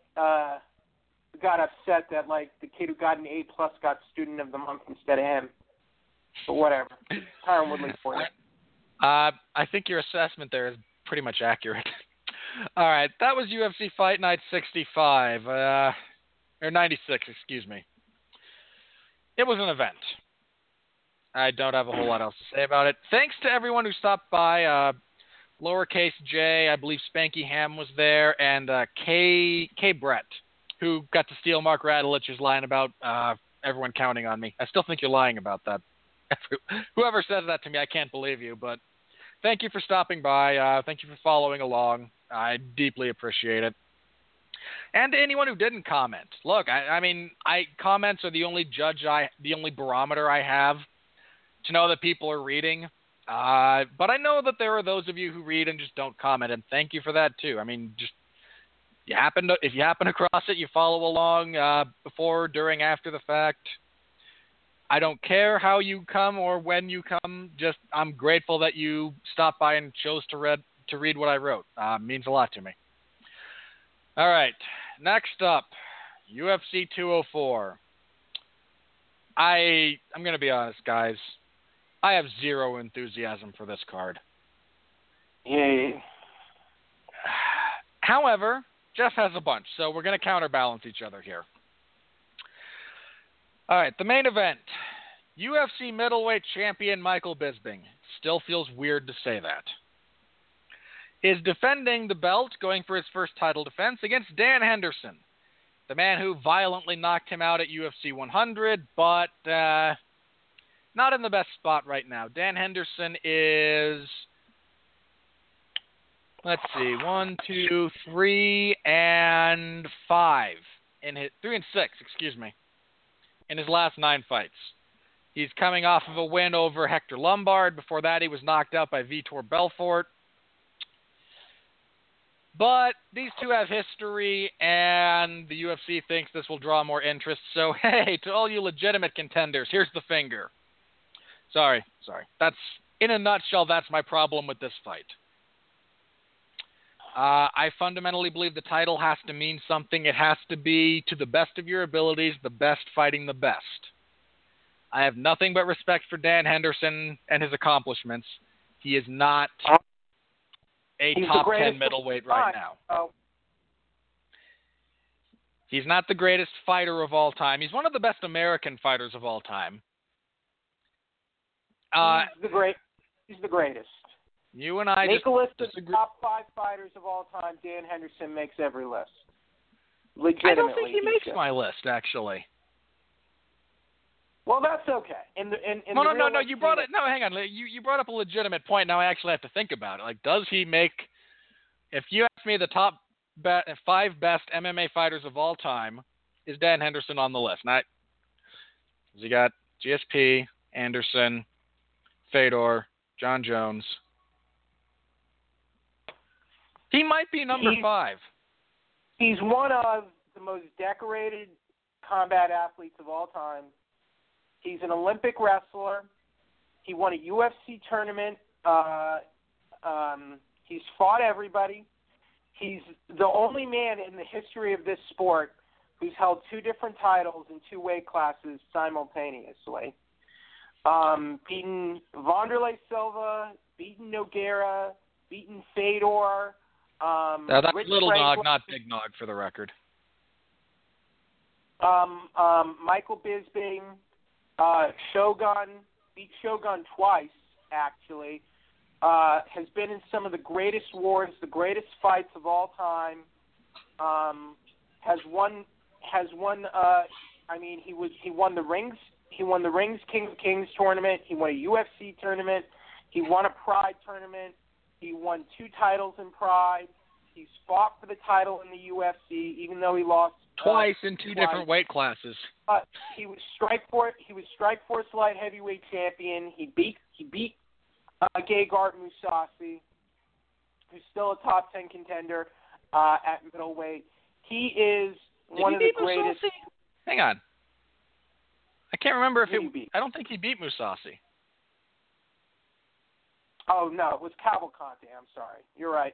upset that like the kid who got an A+ got Student of the Month instead of him. But whatever. Tyron Woodley for you. I think your assessment there is pretty much accurate. All right, that was UFC Fight Night 65, or 96, excuse me. It was an event. I don't have a whole lot else to say about it. Thanks to everyone who stopped by. Lowercase J, I believe Spanky Ham was there, and K Brett, who got to steal Mark Radulich's line about everyone counting on me. I still think you're lying about that. Whoever says that to me, I can't believe you, but thank you for stopping by. Thank you for following along. I deeply appreciate it. And to anyone who didn't comment, look, I mean, comments are the only the only barometer I have to know that people are reading. But I know that there are those of you who read and just don't comment, and thank you for that too. I mean, just if you happen across it, you follow along before, during, after the fact. I don't care how you come or when you come. Just I'm grateful that you stopped by and chose to read what I wrote. Means a lot to me. All right, next up, UFC 204. I'm going to be honest, guys. I have zero enthusiasm for this card. Yeah. However, Jeff has a bunch, so we're going to counterbalance each other here. All right, the main event. UFC middleweight champion Michael Bisping. Still feels weird to say that. Is defending the belt, going for his first title defense against Dan Henderson, the man who violently knocked him out at UFC 100, but not in the best spot right now. Dan Henderson is, let's see, 1, 2, 3, and 5. 3 and 6, excuse me, in his last 9 fights. He's coming off of a win over Hector Lombard. Before that, he was knocked out by Vitor Belfort. But these two have history, and the UFC thinks this will draw more interest. So, hey, to all you legitimate contenders, here's the finger. Sorry. That's, in a nutshell, that's my problem with this fight. I fundamentally believe the title has to mean something. It has to be, to the best of your abilities, the best fighting the best. I have nothing but respect for Dan Henderson and his accomplishments. He is not a top 10 middleweight right now. Oh. He's not the greatest fighter of all time. He's one of the best American fighters of all time. He's the greatest. You and I make a list of disagree. The top 5 fighters of all time. Dan Henderson makes every list. Legitimately. I don't think he makes my list, actually. Well, that's okay. No. You brought it. No, hang on. You brought up a legitimate point. Now I actually have to think about it. Like, does he make? If you ask me the top 5 best MMA fighters of all time, is Dan Henderson on the list? Now, you got GSP, Anderson, Fedor, John Jones. He might be number 5. He's one of the most decorated combat athletes of all time. He's an Olympic wrestler. He won a UFC tournament. He's fought everybody. He's the only man in the history of this sport who's held 2 different titles in 2 weight classes simultaneously. Beaten Wanderlei Silva, beaten Nogueira, beaten Fedor. That's Rich Little Franklin, Nog, not Big Nog, for the record. Michael Bisping, Shogun, beat Shogun twice, actually. has been in some of the greatest wars, the greatest fights of all time. Has won. He won the rings. He won the Rings King of Kings tournament. He won a UFC tournament. He won a Pride tournament. He won 2 titles in Pride. He's fought for the title in the UFC, even though he lost twice in 2 different weight classes. He was Strikeforce light heavyweight champion. He beat Gegard Mousasi, who's still a top 10 contender at middleweight. He is one of the greatest. Mousasi? Hang on. I can't remember if I don't think he beat Mousasi. Oh, no, it was Cavalcante. I'm sorry. You're right.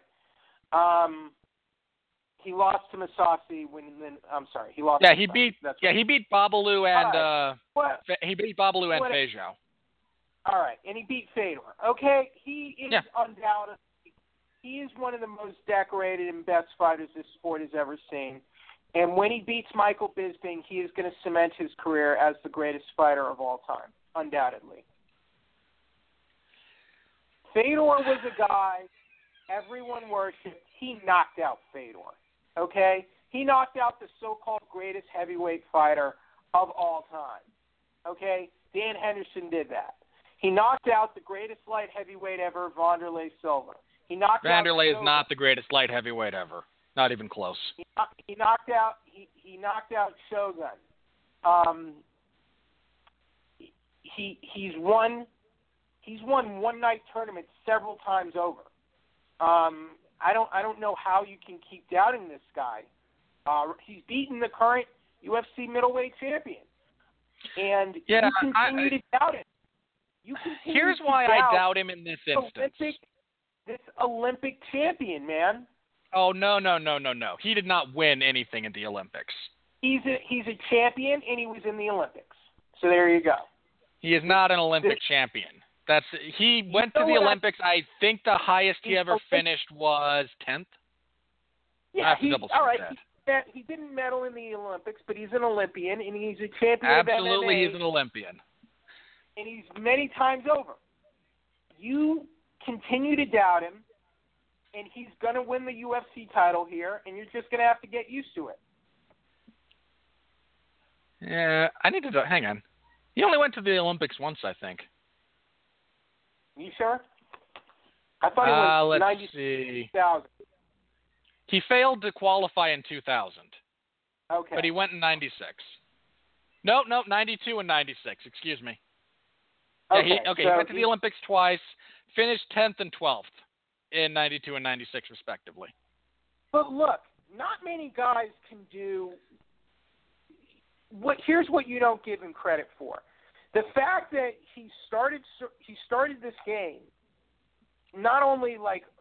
He lost to Mousasi I'm sorry. He lost. Yeah, he beat Babalu and he beat Babalu and Fedor. Feijão. All right, and he beat Fedor. Okay, he is undoubtedly he is one of the most decorated and best fighters this sport has ever seen. And when he beats Michael Bisping, he is going to cement his career as the greatest fighter of all time, undoubtedly. Fedor was a guy everyone worshipped. He knocked out Fedor, okay? He knocked out the so-called greatest heavyweight fighter of all time, okay? Dan Henderson did that. He knocked out the greatest light heavyweight ever, Wanderlei Silva. Wanderlei is not the greatest light heavyweight ever. Not even close. He knocked out Shogun. He's won one-night tournaments several times over. I don't know how you can keep doubting this guy. He's beaten the current UFC middleweight champion, and you continue to doubt him. Here's why I doubt him in this instance. This Olympic champion, man. Oh, no. He did not win anything at the Olympics. He's a champion, and he was in the Olympics. So there you go. He is not an Olympic champion. He went to the Olympics. I think the highest he ever finished was 10th. Yeah, I have to double check that. He didn't medal in the Olympics, but he's an Olympian, and he's a champion Absolutely, of MMA. He's an Olympian. And he's many times over. You continue to doubt him, and he's going to win the UFC title here, and you're just going to have to get used to it. Yeah, I need to hang on. He only went to the Olympics once, I think. You sure? I thought he went let's see. 2000. He failed to qualify in 2000. Okay. But he went in 96. No, 92 and 96. Excuse me. Okay. He went to the Olympics twice, finished 10th and 12th in 92 and 96, respectively. But look, not many guys can do. Here's what you don't give him credit for: the fact that he started this game, not only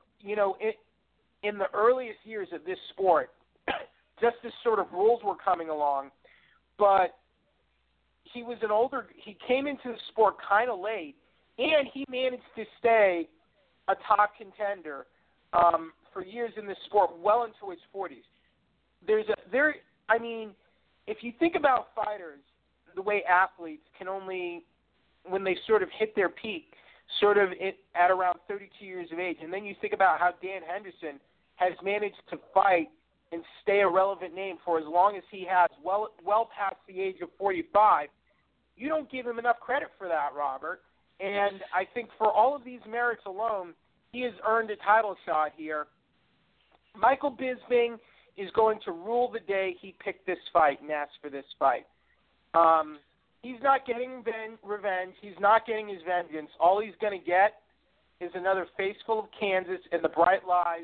in the earliest years of this sport, just as sort of rules were coming along, but he came into the sport kind of late, and he managed to stay a top contender for years in this sport, well into his 40s. If you think about fighters, the way athletes can only, when they sort of hit their peak, sort of at around 32 years of age, and then you think about how Dan Henderson has managed to fight and stay a relevant name for as long as he has, well past the age of 45, you don't give him enough credit for that, Robert. And I think for all of these merits alone, he has earned a title shot here. Michael Bisping is going to rule the day he picked this fight and asked for this fight. He's not getting revenge. He's not getting his vengeance. All he's going to get is another face full of Kansas and the bright lights,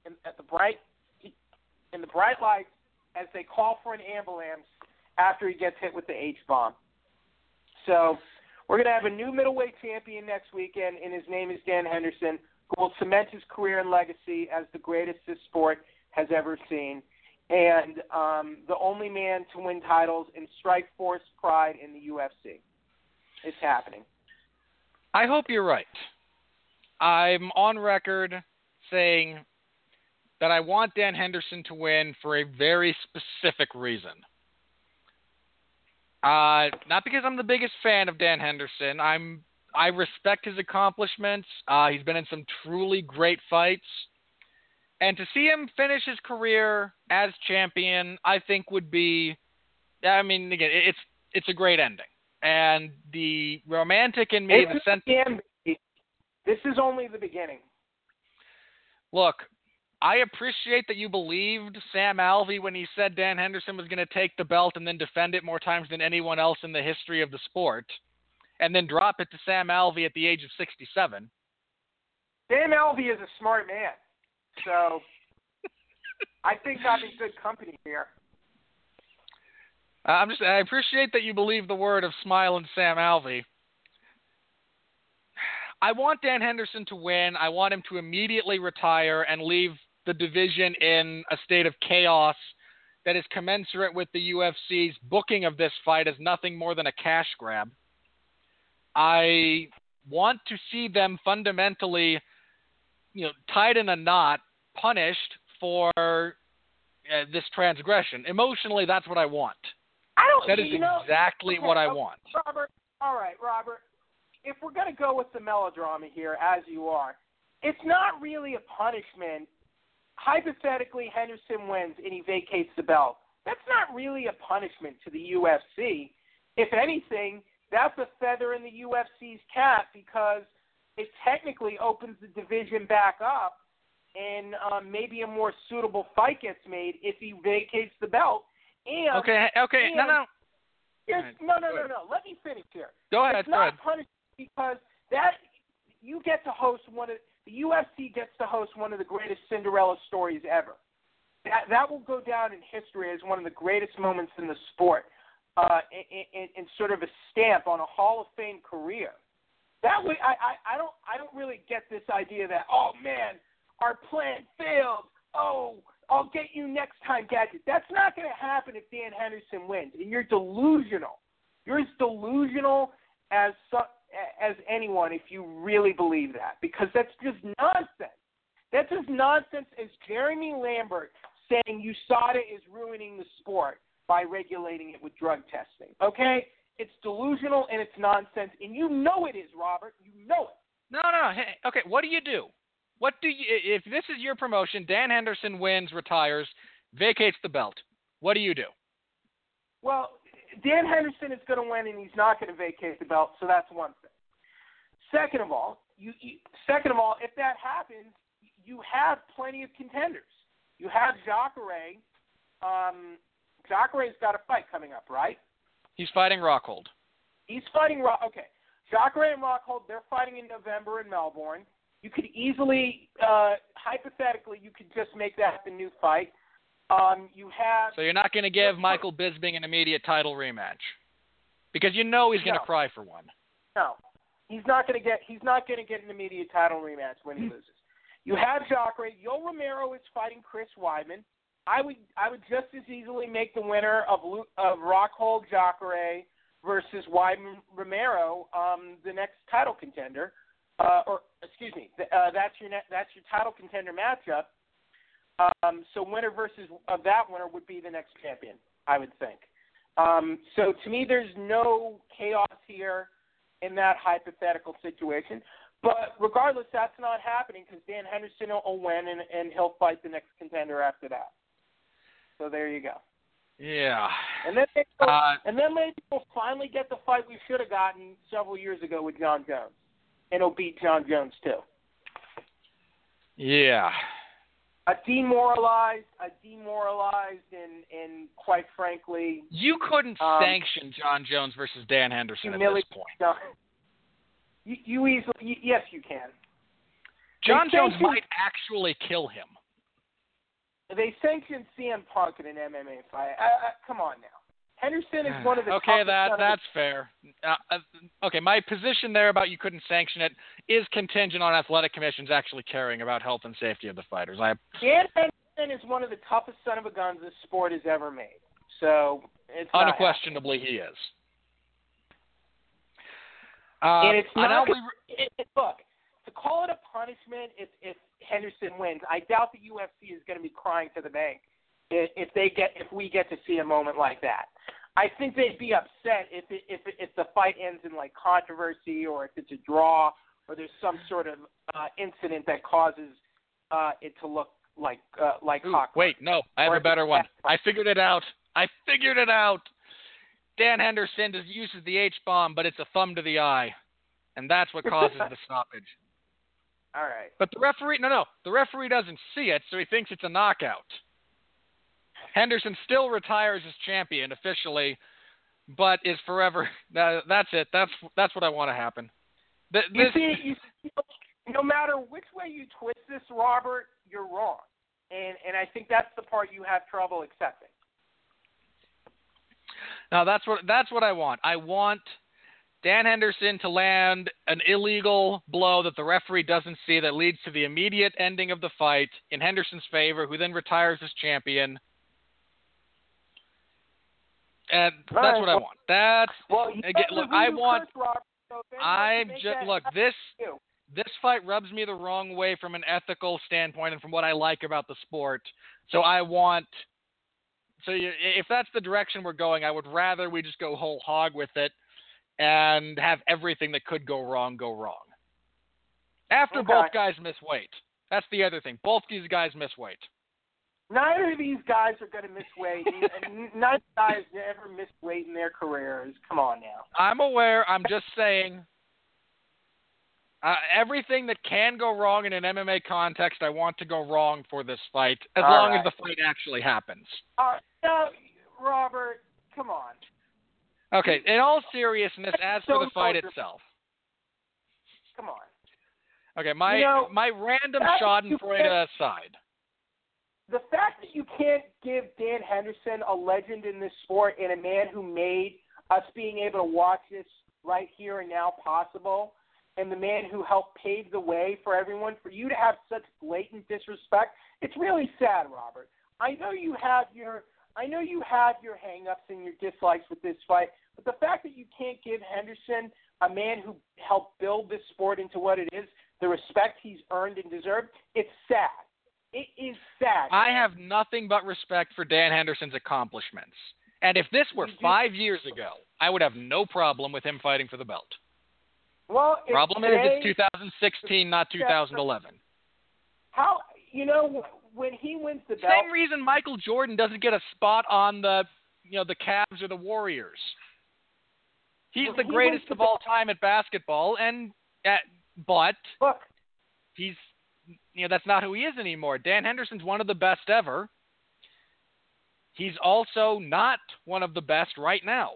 as they call for an ambulance after he gets hit with the H-bomb. So we're going to have a new middleweight champion next weekend, and his name is Dan Henderson, who will cement his career and legacy as the greatest this sport has ever seen, and the only man to win titles in Strikeforce, Pride, in the UFC. It's happening. I hope you're right. I'm on record saying that I want Dan Henderson to win for a very specific reason. Not because I'm the biggest fan of Dan Henderson. I'm I respect his accomplishments. He's been in some truly great fights. And to see him finish his career as champion, I think would be, I mean, again, it's a great ending. And the romantic in me, this is only the beginning. Look, I appreciate that you believed Sam Alvey when he said Dan Henderson was going to take the belt and then defend it more times than anyone else in the history of the sport, and then drop it to Sam Alvey at the age of 67. Sam Alvey is a smart man, so I think I'm in good company here. I appreciate that you believe the word of Smile and Sam Alvey. I want Dan Henderson to win. I want him to immediately retire and leave the division in a state of chaos that is commensurate with the UFC's booking of this fight as nothing more than a cash grab. I want to see them fundamentally, tied in a knot, punished for this transgression. Emotionally, that's what I want. That is exactly what I want. Robert, all right, Robert. If we're going to go with the melodrama here, as you are, it's not really a punishment. Hypothetically, Henderson wins and he vacates the belt. That's not really a punishment to the UFC. If anything, that's a feather in the UFC's cap because it technically opens the division back up and maybe a more suitable fight gets made if he vacates the belt. And, okay. No. No. Let me finish here. Go ahead. It's not punishment because that you get to host the UFC gets to host one of the greatest Cinderella stories ever. That will go down in history as one of the greatest moments in the sport, and sort of a stamp on a Hall of Fame career. That way, I don't really get this idea that, oh man, our plan failed. Oh, I'll get you next time, Gadget. That's not going to happen if Dan Henderson wins, and you're delusional. You're as delusional as anyone if you really believe that, because that's just nonsense. That's as nonsense as Jeremy Lambert saying USADA is ruining the sport by regulating it with drug testing. Okay? It's delusional and it's nonsense, and you know it is, Robert. You know it. No. Hey, okay, what do you do? If this is your promotion, Dan Henderson wins, retires, vacates the belt, what do you do? Well, Dan Henderson is going to win, and he's not going to vacate the belt, so that's one thing. Second of all, if that happens, you have plenty of contenders. You have Jacare. Jacare's got a fight coming up, right? He's fighting Rockhold. Okay. Jacare and Rockhold, they're fighting in November in Melbourne. You could easily, hypothetically, you could just make that the new fight. So you're not going to give Michael Bisping an immediate title rematch because he's going to cry for one. No, he's not going to get an immediate title rematch when he loses. You have Jacare. Yoel Romero is fighting Chris Weidman. I would just as easily make the winner of Rockhold Jacare versus Weidman Romero the next title contender. That's your title contender matchup. So winner versus of that winner would be the next champion, I would think. So to me, there's no chaos here in that hypothetical situation. But regardless, that's not happening because Dan Henderson will win and he'll fight the next contender after that. So there you go. Yeah. And then maybe we'll finally get the fight we should have gotten several years ago with John Jones. And he'll beat John Jones too. Yeah. A demoralized, and quite frankly, you couldn't sanction John Jones versus Dan Henderson at this point. You easily, yes, you can. John Jones might actually kill him. They sanctioned CM Punk in an MMA fight. Come on now. Henderson is one of the okay, that's fair. Okay, my position there about you couldn't sanction it is contingent on athletic commissions actually caring about health and safety of the fighters. Dan Henderson is one of the toughest son of a guns this sport has ever made. So it's unquestionably he is. And it's not. Look, to call it a punishment if Henderson wins, I doubt the UFC is going to be crying to the bank if we get to see a moment like that. I think they'd be upset if the fight ends in like controversy, or if it's a draw, or there's some sort of incident that causes it to look like hot. Wait, no, I have a better one. I figured it out. Dan Henderson uses the H-bomb, but it's a thumb to the eye, and that's what causes the stoppage. All right. But the referee doesn't see it, so he thinks it's a knockout. Henderson still retires as champion officially, but is forever. That's it. That's what I want to happen. You see, no matter which way you twist this, Robert, you're wrong, and I think that's the part you have trouble accepting. Now that's what I want. I want Dan Henderson to land an illegal blow that the referee doesn't see that leads to the immediate ending of the fight in Henderson's favor, who then retires as champion. And that's what I want. This fight rubs me the wrong way from an ethical standpoint and from what I like about the sport. If that's the direction we're going, I would rather we just go whole hog with it and have everything that could go wrong go wrong. After both guys miss weight. That's the other thing. Both these guys miss weight. Neither of these guys are going to miss weight. None of these guys ever missed weight in their careers. Come on now. I'm aware. I'm just saying everything that can go wrong in an MMA context, I want to go wrong for this fight, as long as the fight actually happens. Now, Robert, come on. Okay, in all seriousness, as for the fight itself. Come on. Okay, my random schadenfreude aside. The fact that you can't give Dan Henderson, a legend in this sport and a man who made us being able to watch this right here and now possible, and the man who helped pave the way for everyone, for you to have such blatant disrespect, it's really sad, Robert. I know you have your hang-ups and your dislikes with this fight, but the fact that you can't give Henderson, a man who helped build this sport into what it is, the respect he's earned and deserved, it's sad. It is sad. I have nothing but respect for Dan Henderson's accomplishments. And if this were 5 years ago, I would have no problem with him fighting for the belt. Well, problem is it's 2016, not 2011. When he wins the belt, same reason Michael Jordan doesn't get a spot on the Cavs or the Warriors. He's the greatest of all time at basketball, but look, he's that's not who he is anymore. Dan Henderson's one of the best ever. He's also not one of the best right now.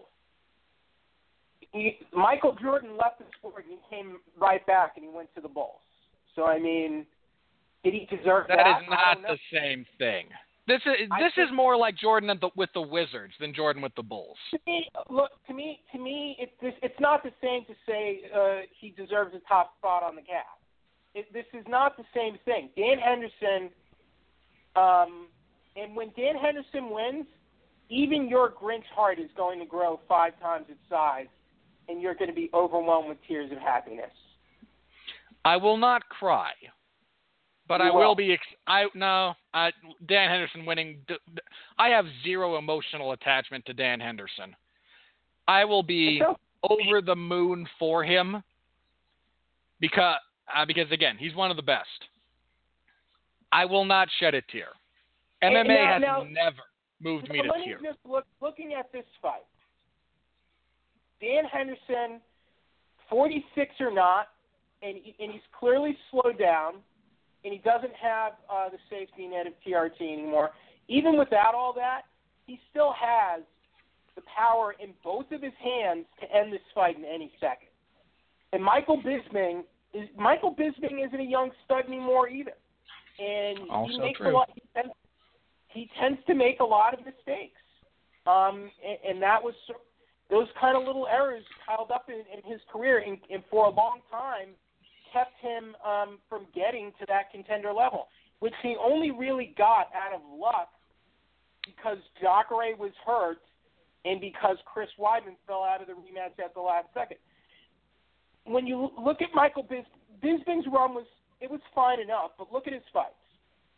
Michael Jordan left the sport and he came right back and he went to the Bulls. So, I mean, did he deserve that? That is not the same thing. This is more like Jordan with the Wizards than Jordan with the Bulls. To me, it's not the same to say he deserves a top spot on the Cavs. This is not the same thing. Dan Henderson, and when Dan Henderson wins, even your Grinch heart is going to grow 5 times its size, and you're going to be overwhelmed with tears of happiness. I will not cry, but I will be. Dan Henderson winning. I have zero emotional attachment to Dan Henderson. I will be over the moon for him because again, he's one of the best. I will not shed a tear. MMA has never moved me to tears. Just looking at this fight. Dan Henderson, 46 or not, and he's clearly slowed down, and he doesn't have the safety net of TRT anymore. Even without all that, he still has the power in both of his hands to end this fight in any second. And Michael Bisping isn't a young stud anymore either. And also he true. He tends to make a lot of mistakes. And that was those kind of little errors piled up in his career, and for a long time kept him from getting to that contender level, which he only really got out of luck because Jacare was hurt and because Chris Weidman fell out of the rematch at the last second. When you look at Michael Bisping's run was fine enough, but look at his fights.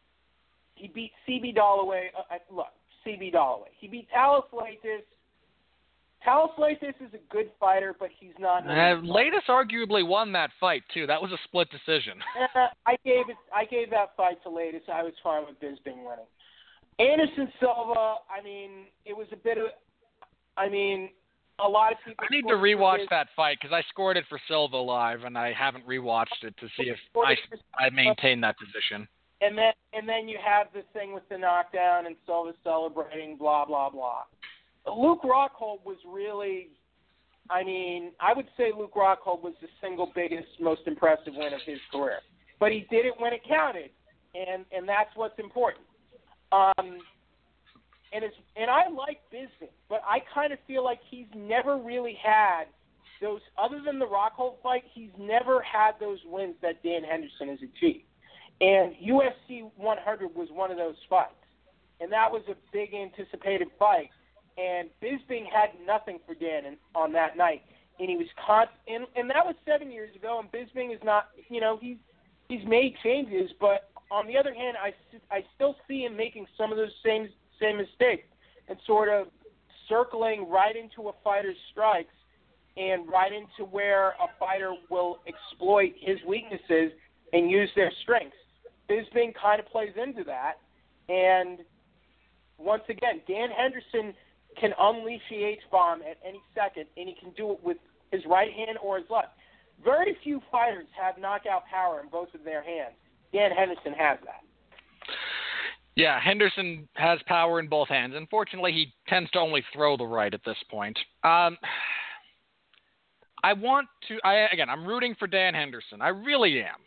He beat CB Dollaway. CB Dollaway. He beat Talis Laitis Talos Leites is a good fighter, but he's not. Leites arguably won that fight too. That was a split decision. I gave that fight to Leites. I was fine with Bisping winning. Anderson Silva. I mean, it was a bit of. I mean, a lot of people. I need to rewatch that fight because I scored it for Silva live, and I haven't rewatched it to see if I maintain that position. And then you have the thing with the knockdown and Silva celebrating, blah blah blah. Luke Rockhold was really, I mean, I would say Luke Rockhold was the single biggest, most impressive win of his career. But he did it when it counted, and that's what's important. And I like Bisping, but I kind of feel like he's never really had those, other than the Rockhold fight, he's never had those wins that Dan Henderson has achieved. And UFC 100 was one of those fights. And that was a big anticipated fight. And Bisping had nothing for Dan on that night. And he was and that was 7 years ago, and Bisping is not, you know, he's made changes, but on the other hand, I still see him making some of those same mistakes and sort of circling right into a fighter's strikes and right into where a fighter will exploit his weaknesses and use their strengths. Bisping kind of plays into that. And once again, Dan Henderson can unleash the H-bomb at any second, and he can do it with his right hand or his left. Very few fighters have knockout power in both of their hands. Dan Henderson has that. Yeah, Henderson has power in both hands. Unfortunately, he tends to only throw the right at this point. I'm rooting for Dan Henderson. I really am.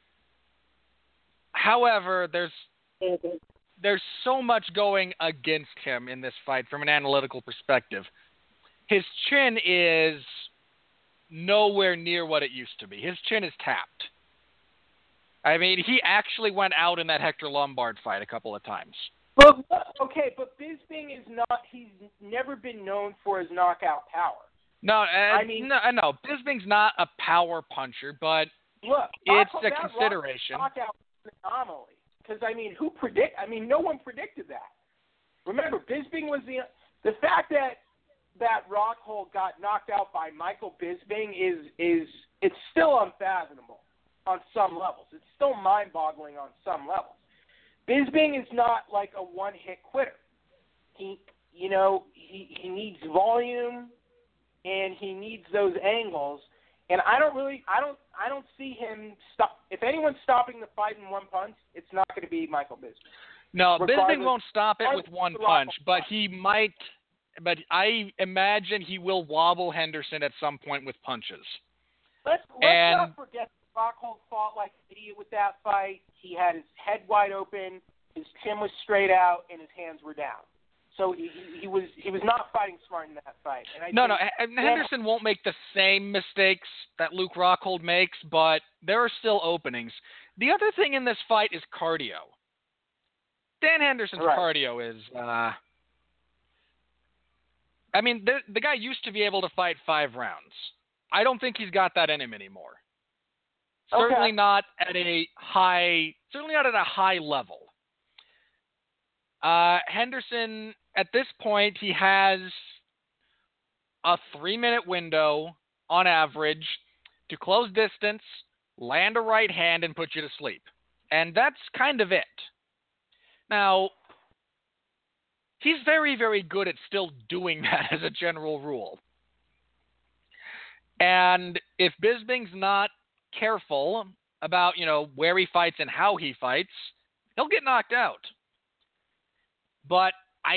However, there's so much going against him in this fight from an analytical perspective. His chin is nowhere near what it used to be. His chin is tapped. I mean, he actually went out in that Hector Lombard fight a couple of times. But Bisping is not, he's never been known for his knockout power. No, Bisping's not a power puncher, but it's a consideration. Knockout is an anomaly. Because, no one predicted that. Remember, Bisping was the fact that Rockhold got knocked out by Michael Bisping it's still unfathomable on some levels. It's still mind-boggling on some levels. Bisping is not like a one-hit quitter. He needs volume and he needs those angles. And I don't see him stop. If anyone's stopping the fight in one punch, it's not going to be Michael Bisping. No, Bisping won't stop it with one punch, but he might. But I imagine he will wobble Henderson at some point with punches. Let's not forget Rockhold fought like an idiot with that fight. He had his head wide open, his chin was straight out, and his hands were down. So he was not fighting smart in that fight. And Henderson won't make the same mistakes that Luke Rockhold makes, but there are still openings. The other thing in this fight is cardio. Dan Henderson's cardio is, the guy used to be able to fight 5 rounds. I don't think he's got that in him anymore. Certainly not at a high level. Henderson, at this point, he has a 3-minute window on average to close distance, land a right hand, and put you to sleep. And that's kind of it. Now, he's very, very good at still doing that as a general rule. And if Bisping's not careful about, where he fights and how he fights, he'll get knocked out. But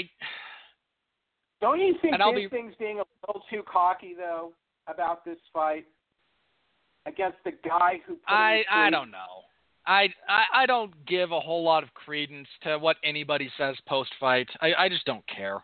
don't you think Bisping's being a little too cocky, though, about this fight against the guy who put him to sleep? I don't know. I don't give a whole lot of credence to what anybody says post-fight. I just don't care.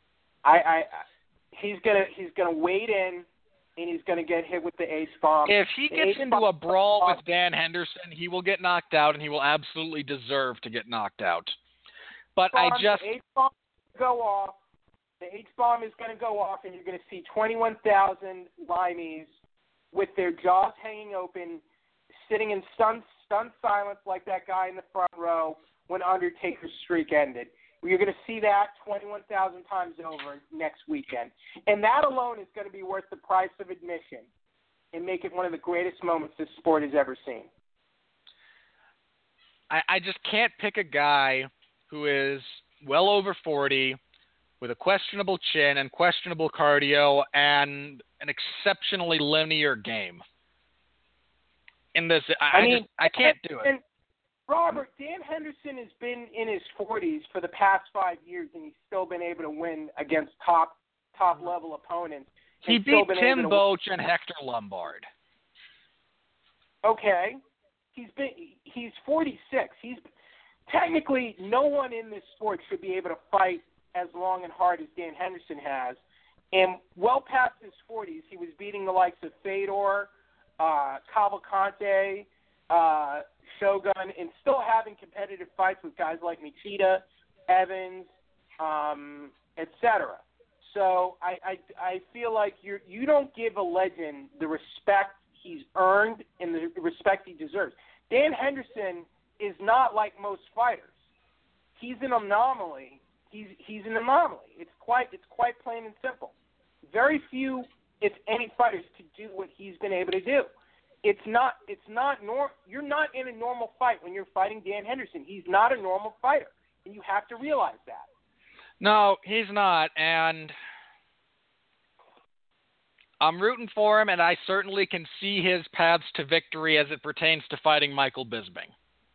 He's gonna wade in, and he's gonna get hit with the H-bomb. If he gets into a brawl with Dan Henderson, he will get knocked out, and he will absolutely deserve to get knocked out. But the H-bomb go off. The H-bomb is going to go off, and you're going to see 21,000 limeys with their jaws hanging open, sitting in stunned silence like that guy in the front row when Undertaker's streak ended. You're going to see that 21,000 times over next weekend. And that alone is going to be worth the price of admission and make it one of the greatest moments this sport has ever seen. I just can't pick a guy who is well over 40 with a questionable chin and questionable cardio and an exceptionally linear game. In this, I can't do it. Robert, Dan Henderson has been in his 40s for the past 5 years, and he's still been able to win against top-level opponents. He beat Tim Boetsch and Hector Lombard. Okay. He's 46. Technically, no one in this sport should be able to fight as long and hard as Dan Henderson has. And well past his 40s, he was beating the likes of Fedor, Cavalcante, Shogun, and still having competitive fights with guys like Machida, Evans, etc. So I feel like you don't give a legend the respect he's earned and the respect he deserves. Dan Henderson is not like most fighters. He's an anomaly. He's an anomaly. It's quite plain and simple. Very few, if any, fighters could do what he's been able to do. You're not in a normal fight when you're fighting Dan Henderson. He's not a normal fighter, and you have to realize that. No, he's not, and I'm rooting for him, and I certainly can see his paths to victory as it pertains to fighting Michael Bisping.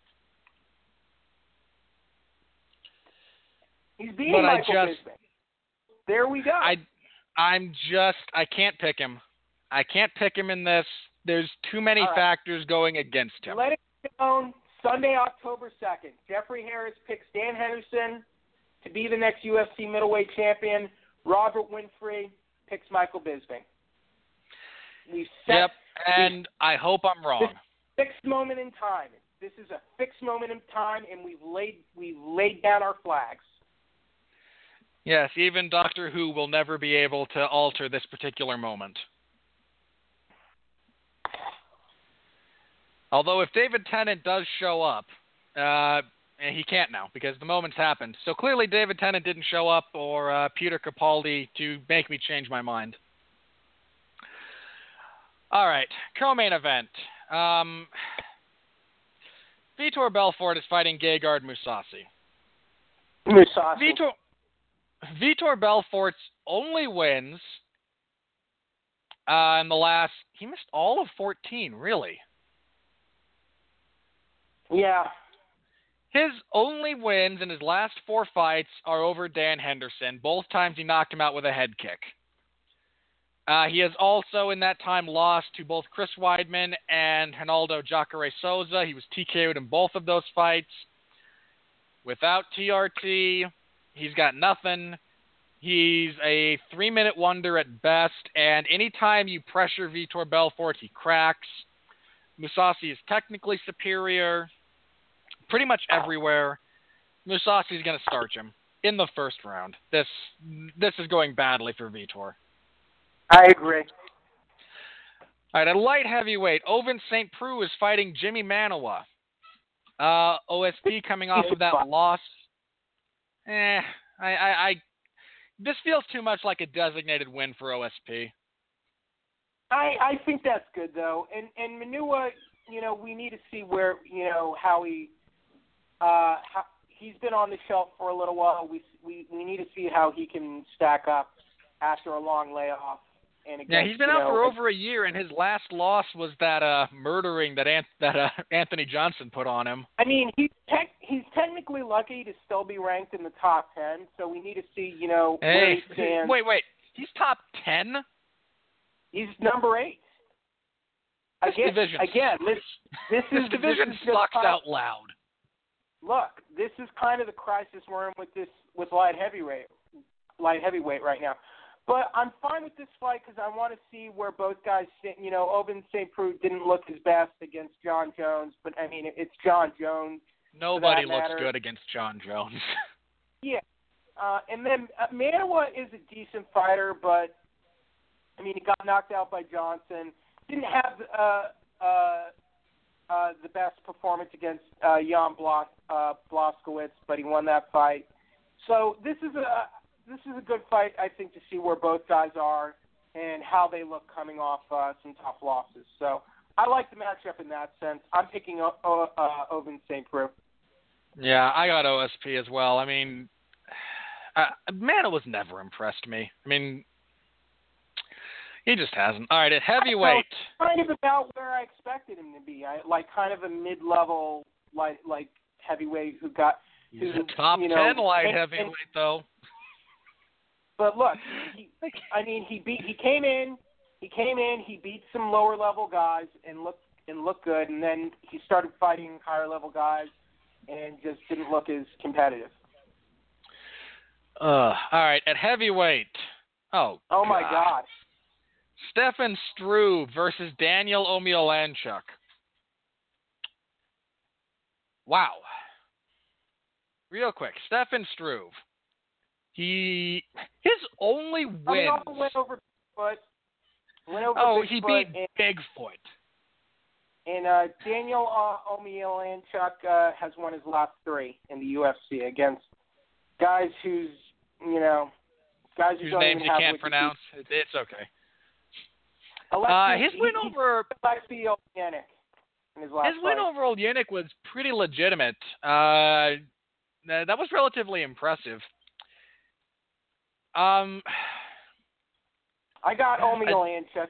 He's beating Michael Bisping. There we go. I can't pick him. I can't pick him in this. There's too many factors going against him. Let it be known, Sunday, October 2nd, Jeffrey Harris picks Dan Henderson to be the next UFC middleweight champion. Robert Winfrey picks Michael Bisping. And I hope I'm wrong. This fixed moment in time. This is a fixed moment in time, and we've laid down our flags. Yes, even Doctor Who will never be able to alter this particular moment. Although if David Tennant does show up, and he can't now because the moment's happened. So clearly David Tennant didn't show up or Peter Capaldi to make me change my mind. All right, co-main event. Vitor Belfort is fighting Gegard Mousasi. Vitor Belfort's only wins in the last... He missed all of 14, really. Yeah. His only wins in his last 4 fights are over Dan Henderson. Both times he knocked him out with a head kick. He has also, in that time, lost to both Chris Weidman and Ronaldo Jacare Souza. He was TKO'd in both of those fights. Without TRT, he's got nothing. He's a 3-minute wonder at best, and anytime you pressure Vitor Belfort, he cracks. Mousasi is technically superior pretty much everywhere. Mousasi's going to starch him in the first round. This is going badly for Vitor. I agree. All right, at light heavyweight, Ovince St. Preux is fighting Jimmy Manuwa. OSP coming off of that loss. This feels too much like a designated win for OSP. I think that's good though, and Manuwa, we need to see where how he's been on the shelf for a little while. We need to see how he can stack up after a long layoff. And again, he's been out for over a year, and his last loss was that murdering that Anthony Johnson put on him. I mean, he's technically lucky to still be ranked in the top 10, so we need to see, where he stands. Wait, he's top 10? He's number 8. This division sucks out loud. Look, this is kind of the crisis we're in with light heavyweight right now. But I'm fine with this fight because I want to see where both guys sit. Ovince St. Preux didn't look his best against John Jones, but, I mean, it's John Jones. Nobody looks good against John Jones. Yeah. And then Manuwa is a decent fighter, but, I mean, he got knocked out by Johnson. Didn't have the best performance against Jan Blachowicz, but he won that fight. So this is a good fight, I think, to see where both guys are and how they look coming off some tough losses. So I like the matchup in that sense. I'm picking Ovince St. Preux. Yeah, I got OSP as well. I mean, Mana was never impressed me. I mean, he just hasn't. All right, at heavyweight. Kind of about where I expected him to be. Like kind of a mid-level, like heavyweight who got. He's a top 10 light heavyweight, though. But look, he came in, he beat some lower level guys and looked good, and then he started fighting higher level guys and just didn't look as competitive. All right, at heavyweight. Oh my God. Stefan Struve versus Daniel Omielanchuk. Wow. Real quick, Stefan Struve. His only wins. Went over Bigfoot. He beat Bigfoot. And Daniel Omielanchuk has won his last 3 in the UFC against guys whose names you can't pronounce. It's okay. His win over Alexei Oleinik in his last His win fight. over Oleinik was pretty legitimate. That was relatively impressive. I got Omielanchuk.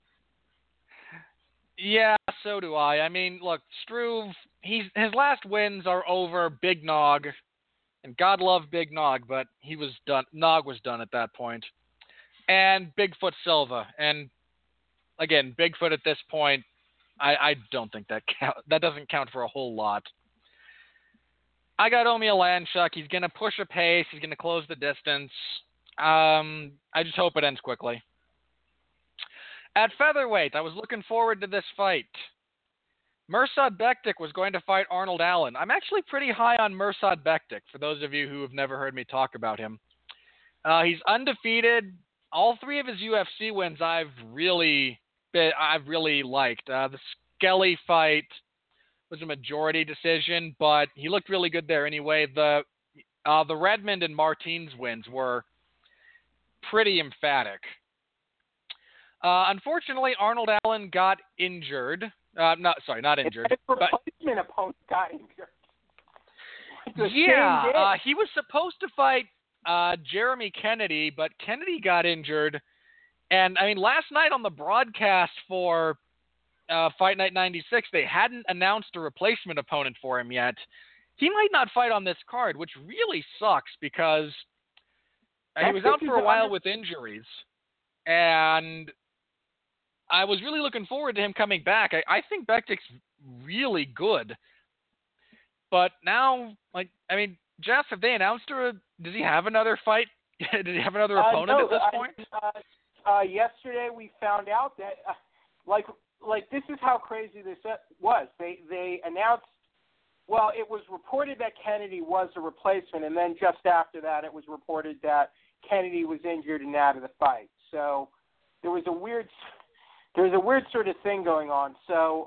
Yeah, so do I. I mean, look, Struve, his last wins are over Big Nog, and God love Big Nog, but he was done. Nog was done at that point, and Bigfoot Silva, and again, Bigfoot at this point, I don't think that doesn't count for a whole lot. I got Omielanchuk. He's going to push a pace. He's going to close the distance. I just hope it ends quickly. At featherweight, I was looking forward to this fight. Mirsad Bektic was going to fight Arnold Allen. I'm actually pretty high on Mirsad Bektic, for those of you who have never heard me talk about him. He's undefeated. All 3 of his UFC wins I've really liked. The Skelly fight was a majority decision, but he looked really good there anyway. The Redmond and Martins wins were pretty emphatic. Unfortunately, Arnold Allen got injured. Not injured. His replacement opponent got injured. He was supposed to fight Jeremy Kennedy, but Kennedy got injured. And, I mean, last night on the broadcast for Fight Night 96, they hadn't announced a replacement opponent for him yet. He might not fight on this card, which really sucks because he was out for a while with injuries. And I was really looking forward to him coming back. I think Bektic's really good. But now, Jeff, have they announced does he have another fight? Does he have another opponent at this point? Yesterday we found out that, this is how crazy this was. They announced, it was reported that Kennedy was a replacement, and then just after that it was reported that Kennedy was injured and out of the fight. So there was a weird sort of thing going on. So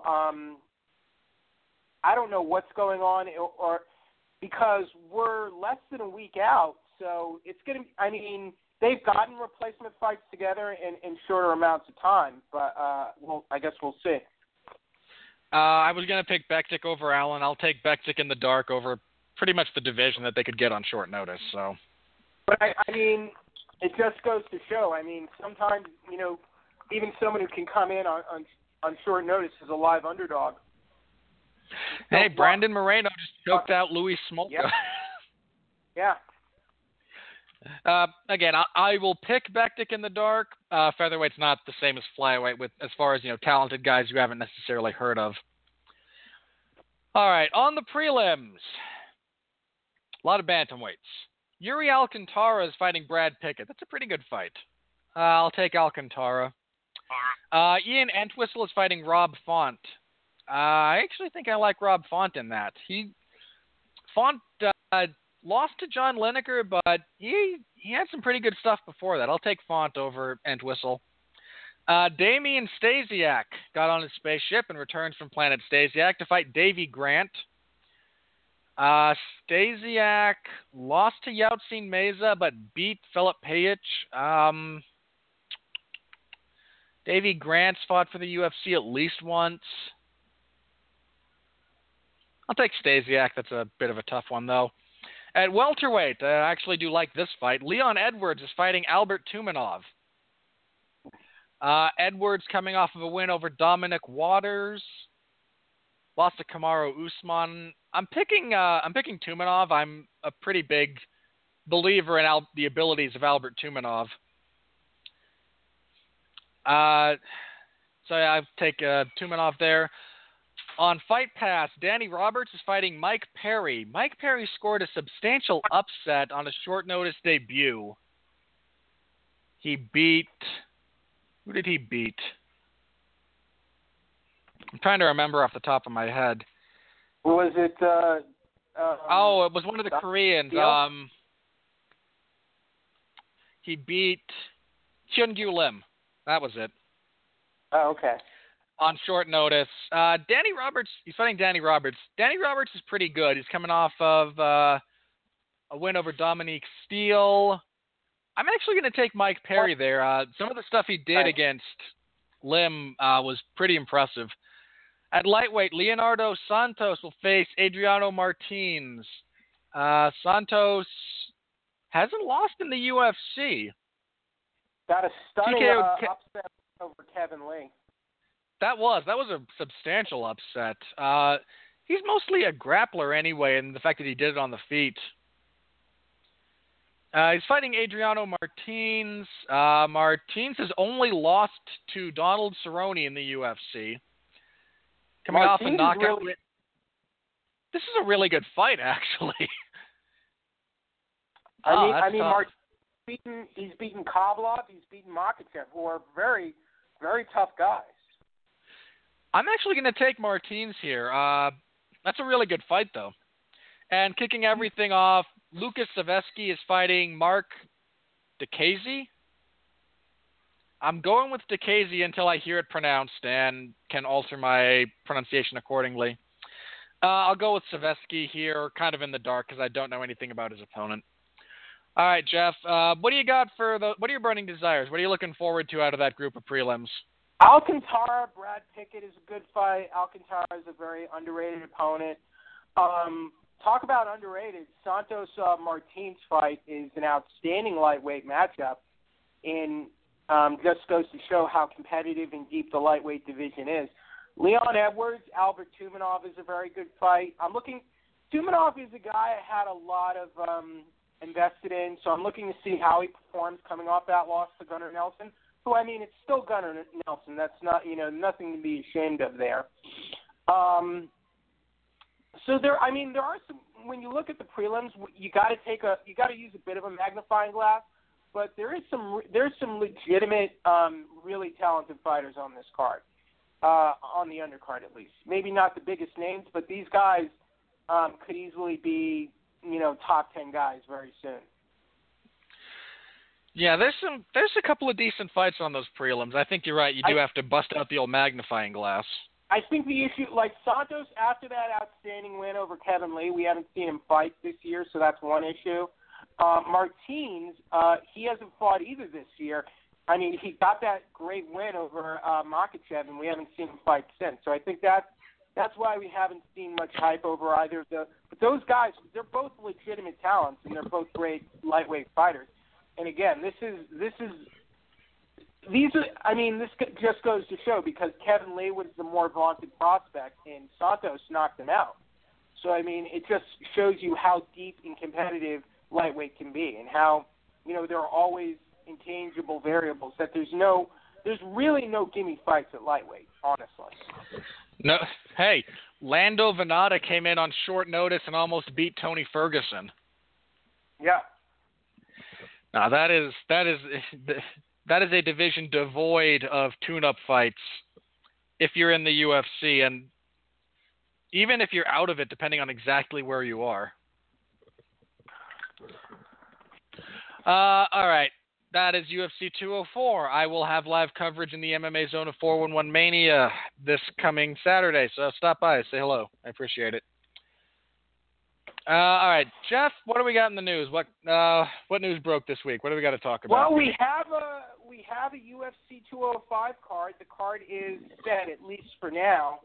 I don't know what's going on, or because we're less than a week out, so it's going to. I mean, they've gotten replacement fights together in shorter amounts of time, but I guess we'll see. I was going to pick Bektic over Allen. I'll take Bektic in the dark over pretty much the division that they could get on short notice. So, but I mean, it just goes to show. I mean, sometimes even someone who can come in on short notice is a live underdog. Hey, Brandon Moreno just choked out Louis Smolka. Yeah. Again, I will pick Bektic in the dark. Featherweight's not the same as flyweight as far as, talented guys you haven't necessarily heard of. All right, on the prelims, a lot of bantamweights. Yuri Alcantara is fighting Brad Pickett. That's a pretty good fight. I'll take Alcantara. Ian Entwistle is fighting Rob Font. I actually think I like Rob Font in that. Font lost to John Lineker, but he had some pretty good stuff before that. I'll take Font over Entwistle. Damian Stasiak got on his spaceship and returns from planet Stasiak to fight Davy Grant. Stasiak lost to Yautzin Meza, but beat Philip Pajic. Davey Grant's fought for the UFC at least once. I'll take Stasiak. That's a bit of a tough one, though. At welterweight, I actually do like this fight. Leon Edwards is fighting Albert Tumanov. Edwards coming off of a win over Dominic Waters. Lost to Kamaru Usman. I'm picking Tumanov. I'm a pretty big believer in the abilities of Albert Tumanov. So I'll take Tumanov there. On Fight Pass, Danny Roberts is fighting Mike Perry. Mike Perry scored a substantial upset on a short notice debut. He beat... Who did he beat? I'm trying to remember off the top of my head. Was it... it was one of the Koreans. He beat Hyun-Gyu Lim. That was it. Oh, okay. On short notice. Danny Roberts, he's fighting Danny Roberts. Danny Roberts is pretty good. He's coming off of a win over Dominique Steele. I'm actually going to take Mike Perry there. Some of the stuff he did against Lim was pretty impressive. At lightweight, Leonardo Santos will face Adriano Martins. Santos hasn't lost in the UFC. Got a stunning TKO upset over Kevin Lee. That was a substantial upset. He's mostly a grappler anyway, and the fact that he did it on the feet. He's fighting Adriano Martins. Martins has only lost to Donald Cerrone in the UFC. Coming off a knockout. This is a really good fight, actually. Martins he's beaten Kovalev, he's beaten Makhachev, who are very, very tough guys. I'm actually going to take Martins here. That's a really good fight, though. And kicking everything off, Lucas Savetsky is fighting Mark Diakiese. I'm going with Diakiese until I hear it pronounced and can alter my pronunciation accordingly. I'll go with Savetsky here, kind of in the dark, because I don't know anything about his opponent. All right, Jeff, what do you got what are your burning desires? What are you looking forward to out of that group of prelims? Alcantara, Brad Pickett is a good fight. Alcantara is a very underrated opponent. Talk about underrated. Santos Martins fight is an outstanding lightweight matchup, and just goes to show how competitive and deep the lightweight division is. Leon Edwards, Albert Tumanov is a very good fight. Tumanov is a guy I had a lot of invested in, so I'm looking to see how he performs coming off that loss to Gunnar Nelson. Who, it's still Gunnar Nelson. That's not, nothing to be ashamed of there. So there are some. When you look at the prelims, you got to use a bit of a magnifying glass. But there's some legitimate, really talented fighters on this card, on the undercard at least. Maybe not the biggest names, but these guys could easily be, top 10 guys very soon. Yeah, there's a couple of decent fights on those prelims. I think you're right. You do have to bust out the old magnifying glass. I think the issue, like Santos, after that outstanding win over Kevin Lee, we haven't seen him fight this year, so that's one issue. Martins, he hasn't fought either this year. He got that great win over Makhachev, and we haven't seen him fight since. So I think that's why we haven't seen much hype over either of the. But those guys, they're both legitimate talents, and they're both great lightweight fighters. And again, this just goes to show, because Kevin Lee was the more vaunted prospect and Santos knocked him out. So, it just shows you how deep and competitive lightweight can be, and how, there are always intangible variables, that there's really no gimme fights at lightweight, honestly. No, hey, Lando Venata came in on short notice and almost beat Tony Ferguson. Yeah. Now that is a division devoid of tune-up fights if you're in the UFC, and even if you're out of it, depending on exactly where you are. All right, that is UFC 204. I will have live coverage in the MMA Zone of 411 Mania this coming Saturday, so stop by, say hello. I appreciate it. All right, Jeff. What do we got in the news? What news broke this week? What do we got to talk about? Well, we have a UFC 205 card. The card is set, at least for now.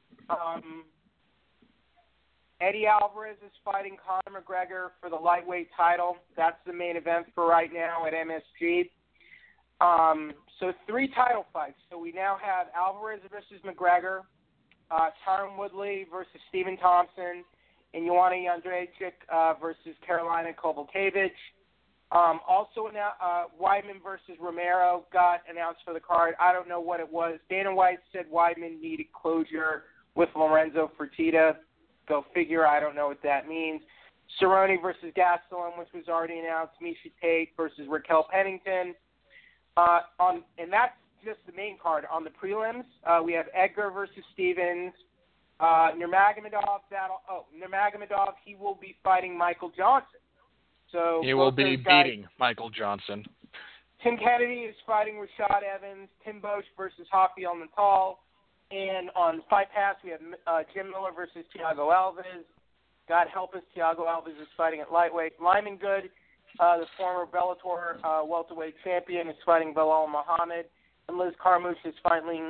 Eddie Alvarez is fighting Conor McGregor for the lightweight title. That's the main event for right now at MSG. So 3 title fights. So we now have Alvarez versus McGregor, Tyron Woodley versus Stephen Thompson, and Joanna Jędrzejczyk versus Karolina Kowalkiewicz. Also, Weidman versus Romero got announced for the card. I don't know what it was. Dana White said Weidman needed closure with Lorenzo Fertitta. Go figure. I don't know what that means. Cerrone versus Gastelum, which was already announced. Miesha Tate versus Raquel Pennington. And that's just the main card. On the prelims, we have Edgar versus Stevens. Nurmagomedov, he will be fighting Michael Johnson. So he will be beating Michael Johnson. Tim Kennedy is fighting Rashad Evans. Tim Bosch versus Rafael Natal. And on Fight Pass, we have Jim Miller versus Thiago Alves. God help us, Thiago Alves is fighting at lightweight. Lyman Good, the former Bellator welterweight champion, is fighting Belal Muhammad. And Liz Carmouche is fighting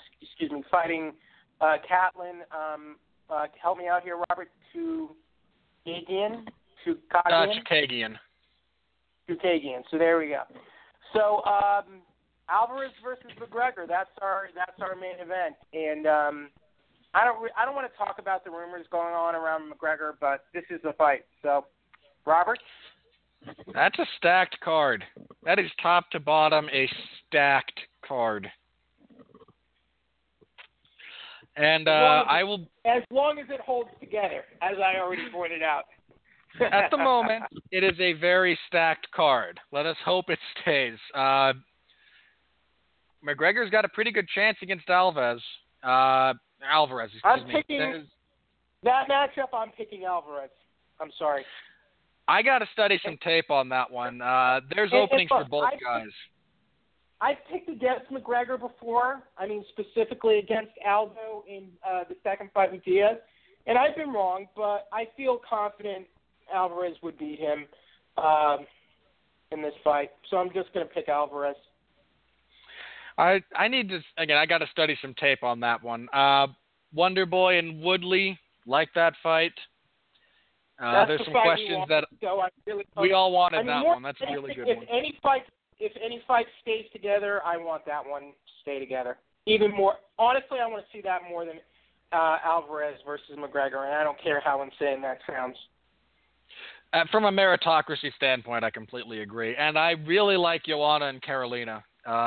Catlin. Help me out here, Robert. Chookagian. Chookagian. So there we go. So Alvarez versus McGregor. That's our main event. And I don't want to talk about the rumors going on around McGregor, but this is the fight. So, Robert. That's a stacked card. That is top to bottom a stacked card. And I will... As long as it holds together, as I already pointed out. At the moment, it is a very stacked card. Let us hope it stays. McGregor's got a pretty good chance against Alvarez. Excuse me. That matchup, I'm picking Alvarez. I'm sorry. I got to study some tape on that one. There's openings for both guys. I've picked against McGregor before. I mean, specifically against Aldo in the second fight with Diaz. And I've been wrong, but I feel confident Alvarez would beat him in this fight. So I'm just going to pick Alvarez. I need to, again, I got to study some tape on that one. Wonder Boy and Woodley, like that fight. There's some questions that we all wanted that one. That's a really good one. If any fight stays together, I want that one to stay together. Even more, honestly, I want to see that more than Alvarez versus McGregor, and I don't care how insane that sounds. From a meritocracy standpoint, I completely agree. And I really like Joanna and Karolina.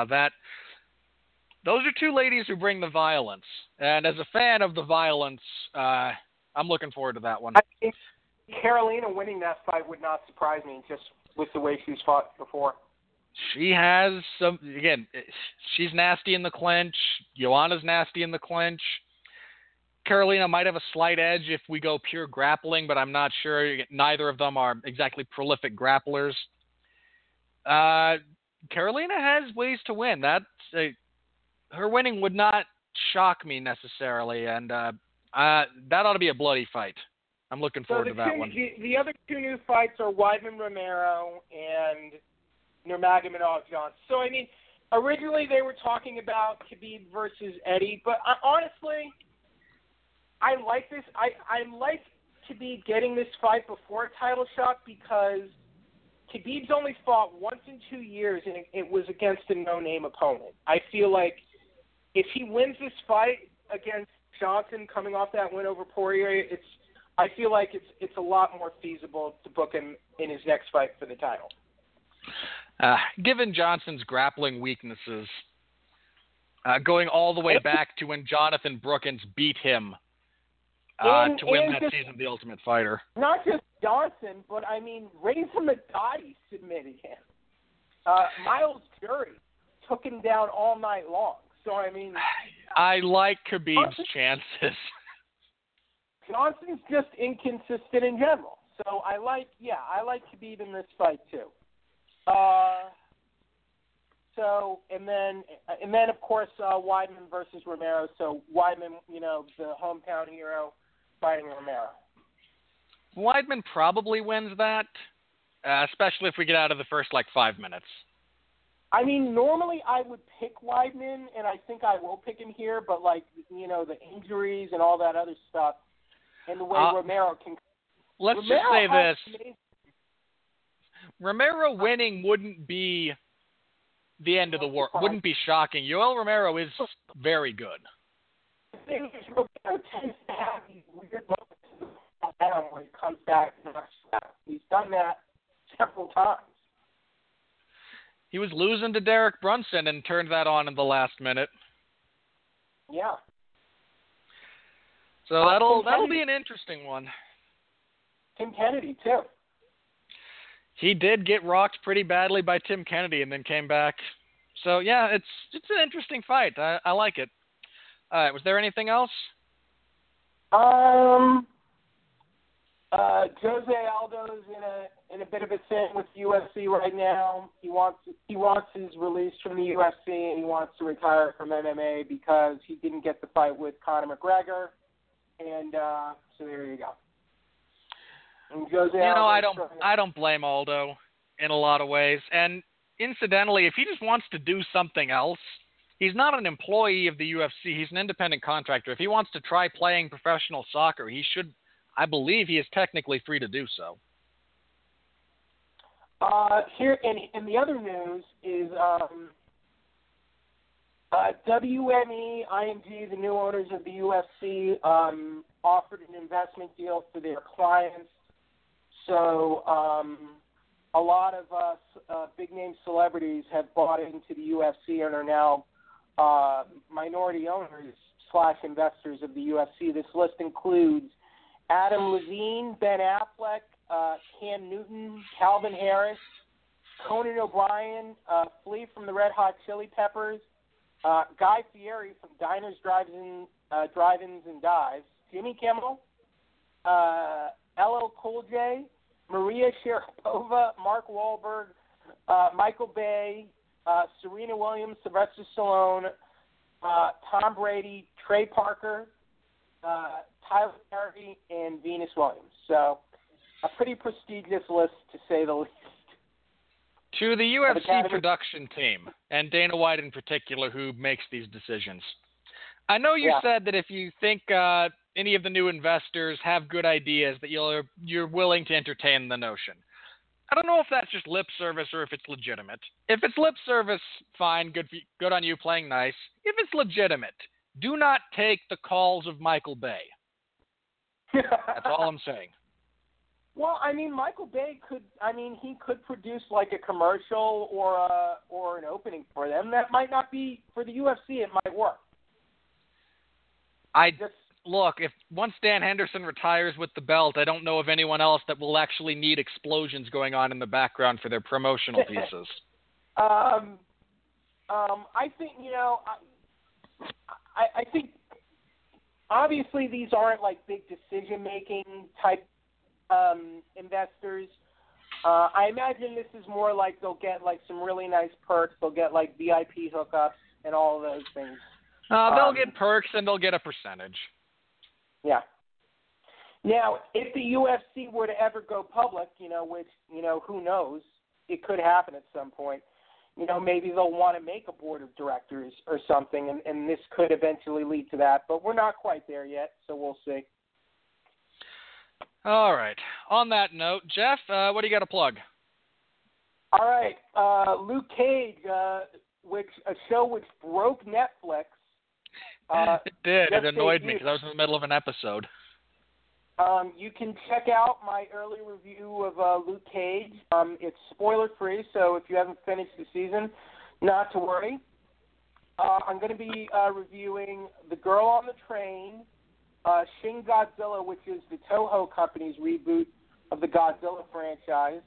Those are two ladies who bring the violence. And as a fan of the violence, I'm looking forward to that one. I think Karolina winning that fight would not surprise me, just with the way she's fought before. She has some, again, she's nasty in the clinch. Joanna's nasty in the clinch. Karolina might have a slight edge if we go pure grappling, but I'm not sure. Neither of them are exactly prolific grapplers. Karolina has ways to win. Her winning would not shock me necessarily, and that ought to be a bloody fight. I'm looking forward to that one. The other two new fights are Weidman Romero and Nurmagomedov Johnson. So, I mean, originally they were talking about Khabib versus Eddie, but honestly, I like this. I like Khabib getting this fight before a title shot because Khabib's only fought once in 2 years, and it was against a no-name opponent. I feel like if he wins this fight against Johnson coming off that win over Poirier, I feel like it's a lot more feasible to book him in his next fight for the title. Given Johnson's grappling weaknesses, going all the way back to when Jonathan Brookins beat him to win that season of The Ultimate Fighter. Not just Johnson, but I mean, Reza Madadi submitted him. Miles Jury took him down all night long. So, I mean... I like Khabib's chances. Johnson's just inconsistent in general. So, I like Khabib in this fight, too. And then of course, Weidman versus Romero. So, Weidman, the hometown hero, fighting Romero. Weidman probably wins that, especially if we get out of the first, 5 minutes. I mean, normally I would pick Weidman, and I think I will pick him here, but, the injuries and all that other stuff, and the way Romero can... Let's just say this. Romero winning wouldn't be the end of the world. Wouldn't be shocking. Yoel Romero is very good. The thing is, Romero tends to have these weird moments when he comes back to the next step. He's done that several times. He was losing to Derek Brunson and turned that on in the last minute. Yeah. So that'll be an interesting one. Tim Kennedy, too. He did get rocked pretty badly by Tim Kennedy and then came back. So, yeah, it's an interesting fight. I like it. All right, was there anything else? Jose Aldo's in a bit of a thing with UFC right now. He wants his release from the UFC, and he wants to retire from MMA because he didn't get the fight with Conor McGregor. And so there you go. And Jose Aldo, I don't blame Aldo in a lot of ways. And incidentally, if he just wants to do something else, he's not an employee of the UFC. He's an independent contractor. If he wants to try playing professional soccer, he should. I believe he is technically free to do so. Here, in the other news is WME, IMG, the new owners of the UFC, offered an investment deal for their clients. So a lot of us big-name celebrities have bought into the UFC and are now minority owners / investors of the UFC. This list includes Adam Levine, Ben Affleck, Cam Newton, Calvin Harris, Conan O'Brien, Flea from the Red Hot Chili Peppers, Guy Fieri from Diners, Drive-Ins, and Dives, Jimmy Kimmel, LL Cool J, Maria Sharapova, Mark Wahlberg, Michael Bay, Serena Williams, Sylvester Stallone, Tom Brady, Trey Parker, Tyler Perry, and Venus Williams. So a pretty prestigious list, to say the least. To the UFC production team, and Dana White in particular, who makes these decisions. I know you said that if you think any of the new investors have good ideas, that you're willing to entertain the notion. I don't know if that's just lip service or if it's legitimate. If it's lip service, fine, good on you playing nice. If it's legitimate, do not take the calls of Michael Bay. That's all I'm saying. Well, I mean, Michael Bay he could produce like a commercial or an opening for them. That might not be for the UFC. It might work. Look, if once Dan Henderson retires with the belt, I don't know of anyone else that will actually need explosions going on in the background for their promotional pieces. I think I think obviously these aren't like big decision-making type investors. I imagine this is more like they'll get like some really nice perks. They'll get like VIP hookups and all of those things. They'll get perks and they'll get a percentage. Yeah. Now, if the UFC were to ever go public, which, who knows, it could happen at some point. Maybe they'll want to make a board of directors or something, and this could eventually lead to that. But we're not quite there yet, so we'll see. All right. On that note, Jeff, what do you got to plug? All right. Luke Cage, a show which broke Netflix. It did. It annoyed me because I was in the middle of an episode. You can check out my early review of Luke Cage. It's spoiler-free, so if you haven't finished the season, not to worry. I'm going to be reviewing The Girl on the Train, Shin Godzilla, which is the Toho Company's reboot of the Godzilla franchise.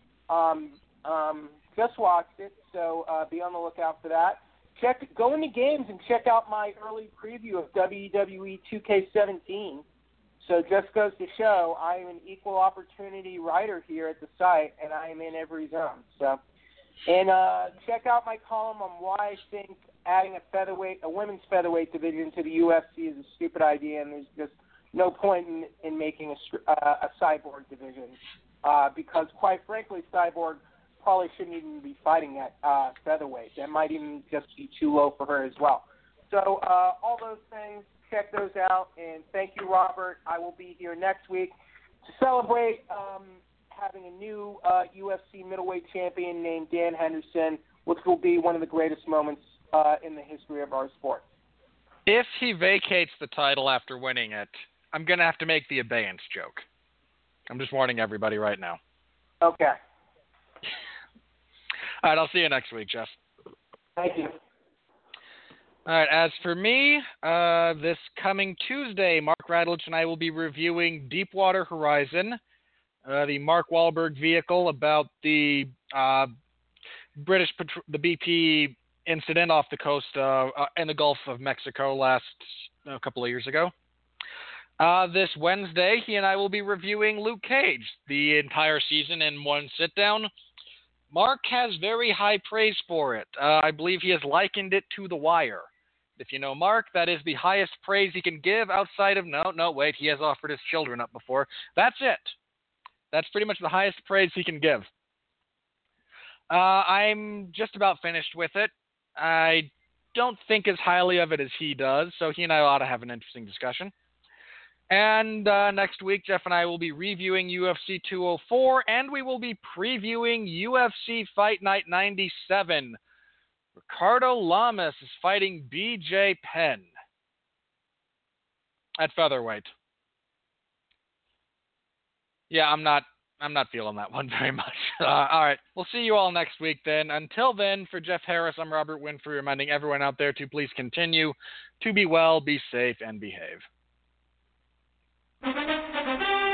Just watched it, so be on the lookout for that. Go into games and check out my early preview of WWE 2K17. So just goes to show I am an equal opportunity writer here at the site, and I am in every zone. So, and check out my column on why I think adding a women's featherweight division to the UFC is a stupid idea, and there's just no point in making a Cyborg division because, quite frankly, Cyborg probably shouldn't even be fighting at featherweight. That might even just be too low for her as well. So all those things, check those out. And thank you, Robert. I will be here next week to celebrate having a new UFC middleweight champion named Dan Henderson, which will be one of the greatest moments in the history of our sport. If he vacates the title after winning it, I'm going to have to make the abeyance joke. I'm just warning everybody right now. Okay. All right, I'll see you next week, Jeff. Thank you. All right, as for me, this coming Tuesday, Mark Radulich and I will be reviewing Deepwater Horizon, the Mark Wahlberg vehicle about the the BP incident off the coast in the Gulf of Mexico a couple of years ago. This Wednesday, he and I will be reviewing Luke Cage, the entire season in one sit-down. Mark has very high praise for it. I believe he has likened it to The Wire. If you know Mark, that is the highest praise he can give outside of, wait, he has offered his children up before. That's it. That's pretty much the highest praise he can give. I'm just about finished with it. I don't think as highly of it as he does, so he and I ought to have an interesting discussion. And next week, Jeff and I will be reviewing UFC 204, and we will be previewing UFC Fight Night 97. Ricardo Lamas is fighting BJ Penn at featherweight. Yeah, I'm not feeling that one very much. All right, we'll see you all next week then. Until then, for Jeff Harris, I'm Robert Winfrey, reminding everyone out there to please continue to be well, be safe, and behave.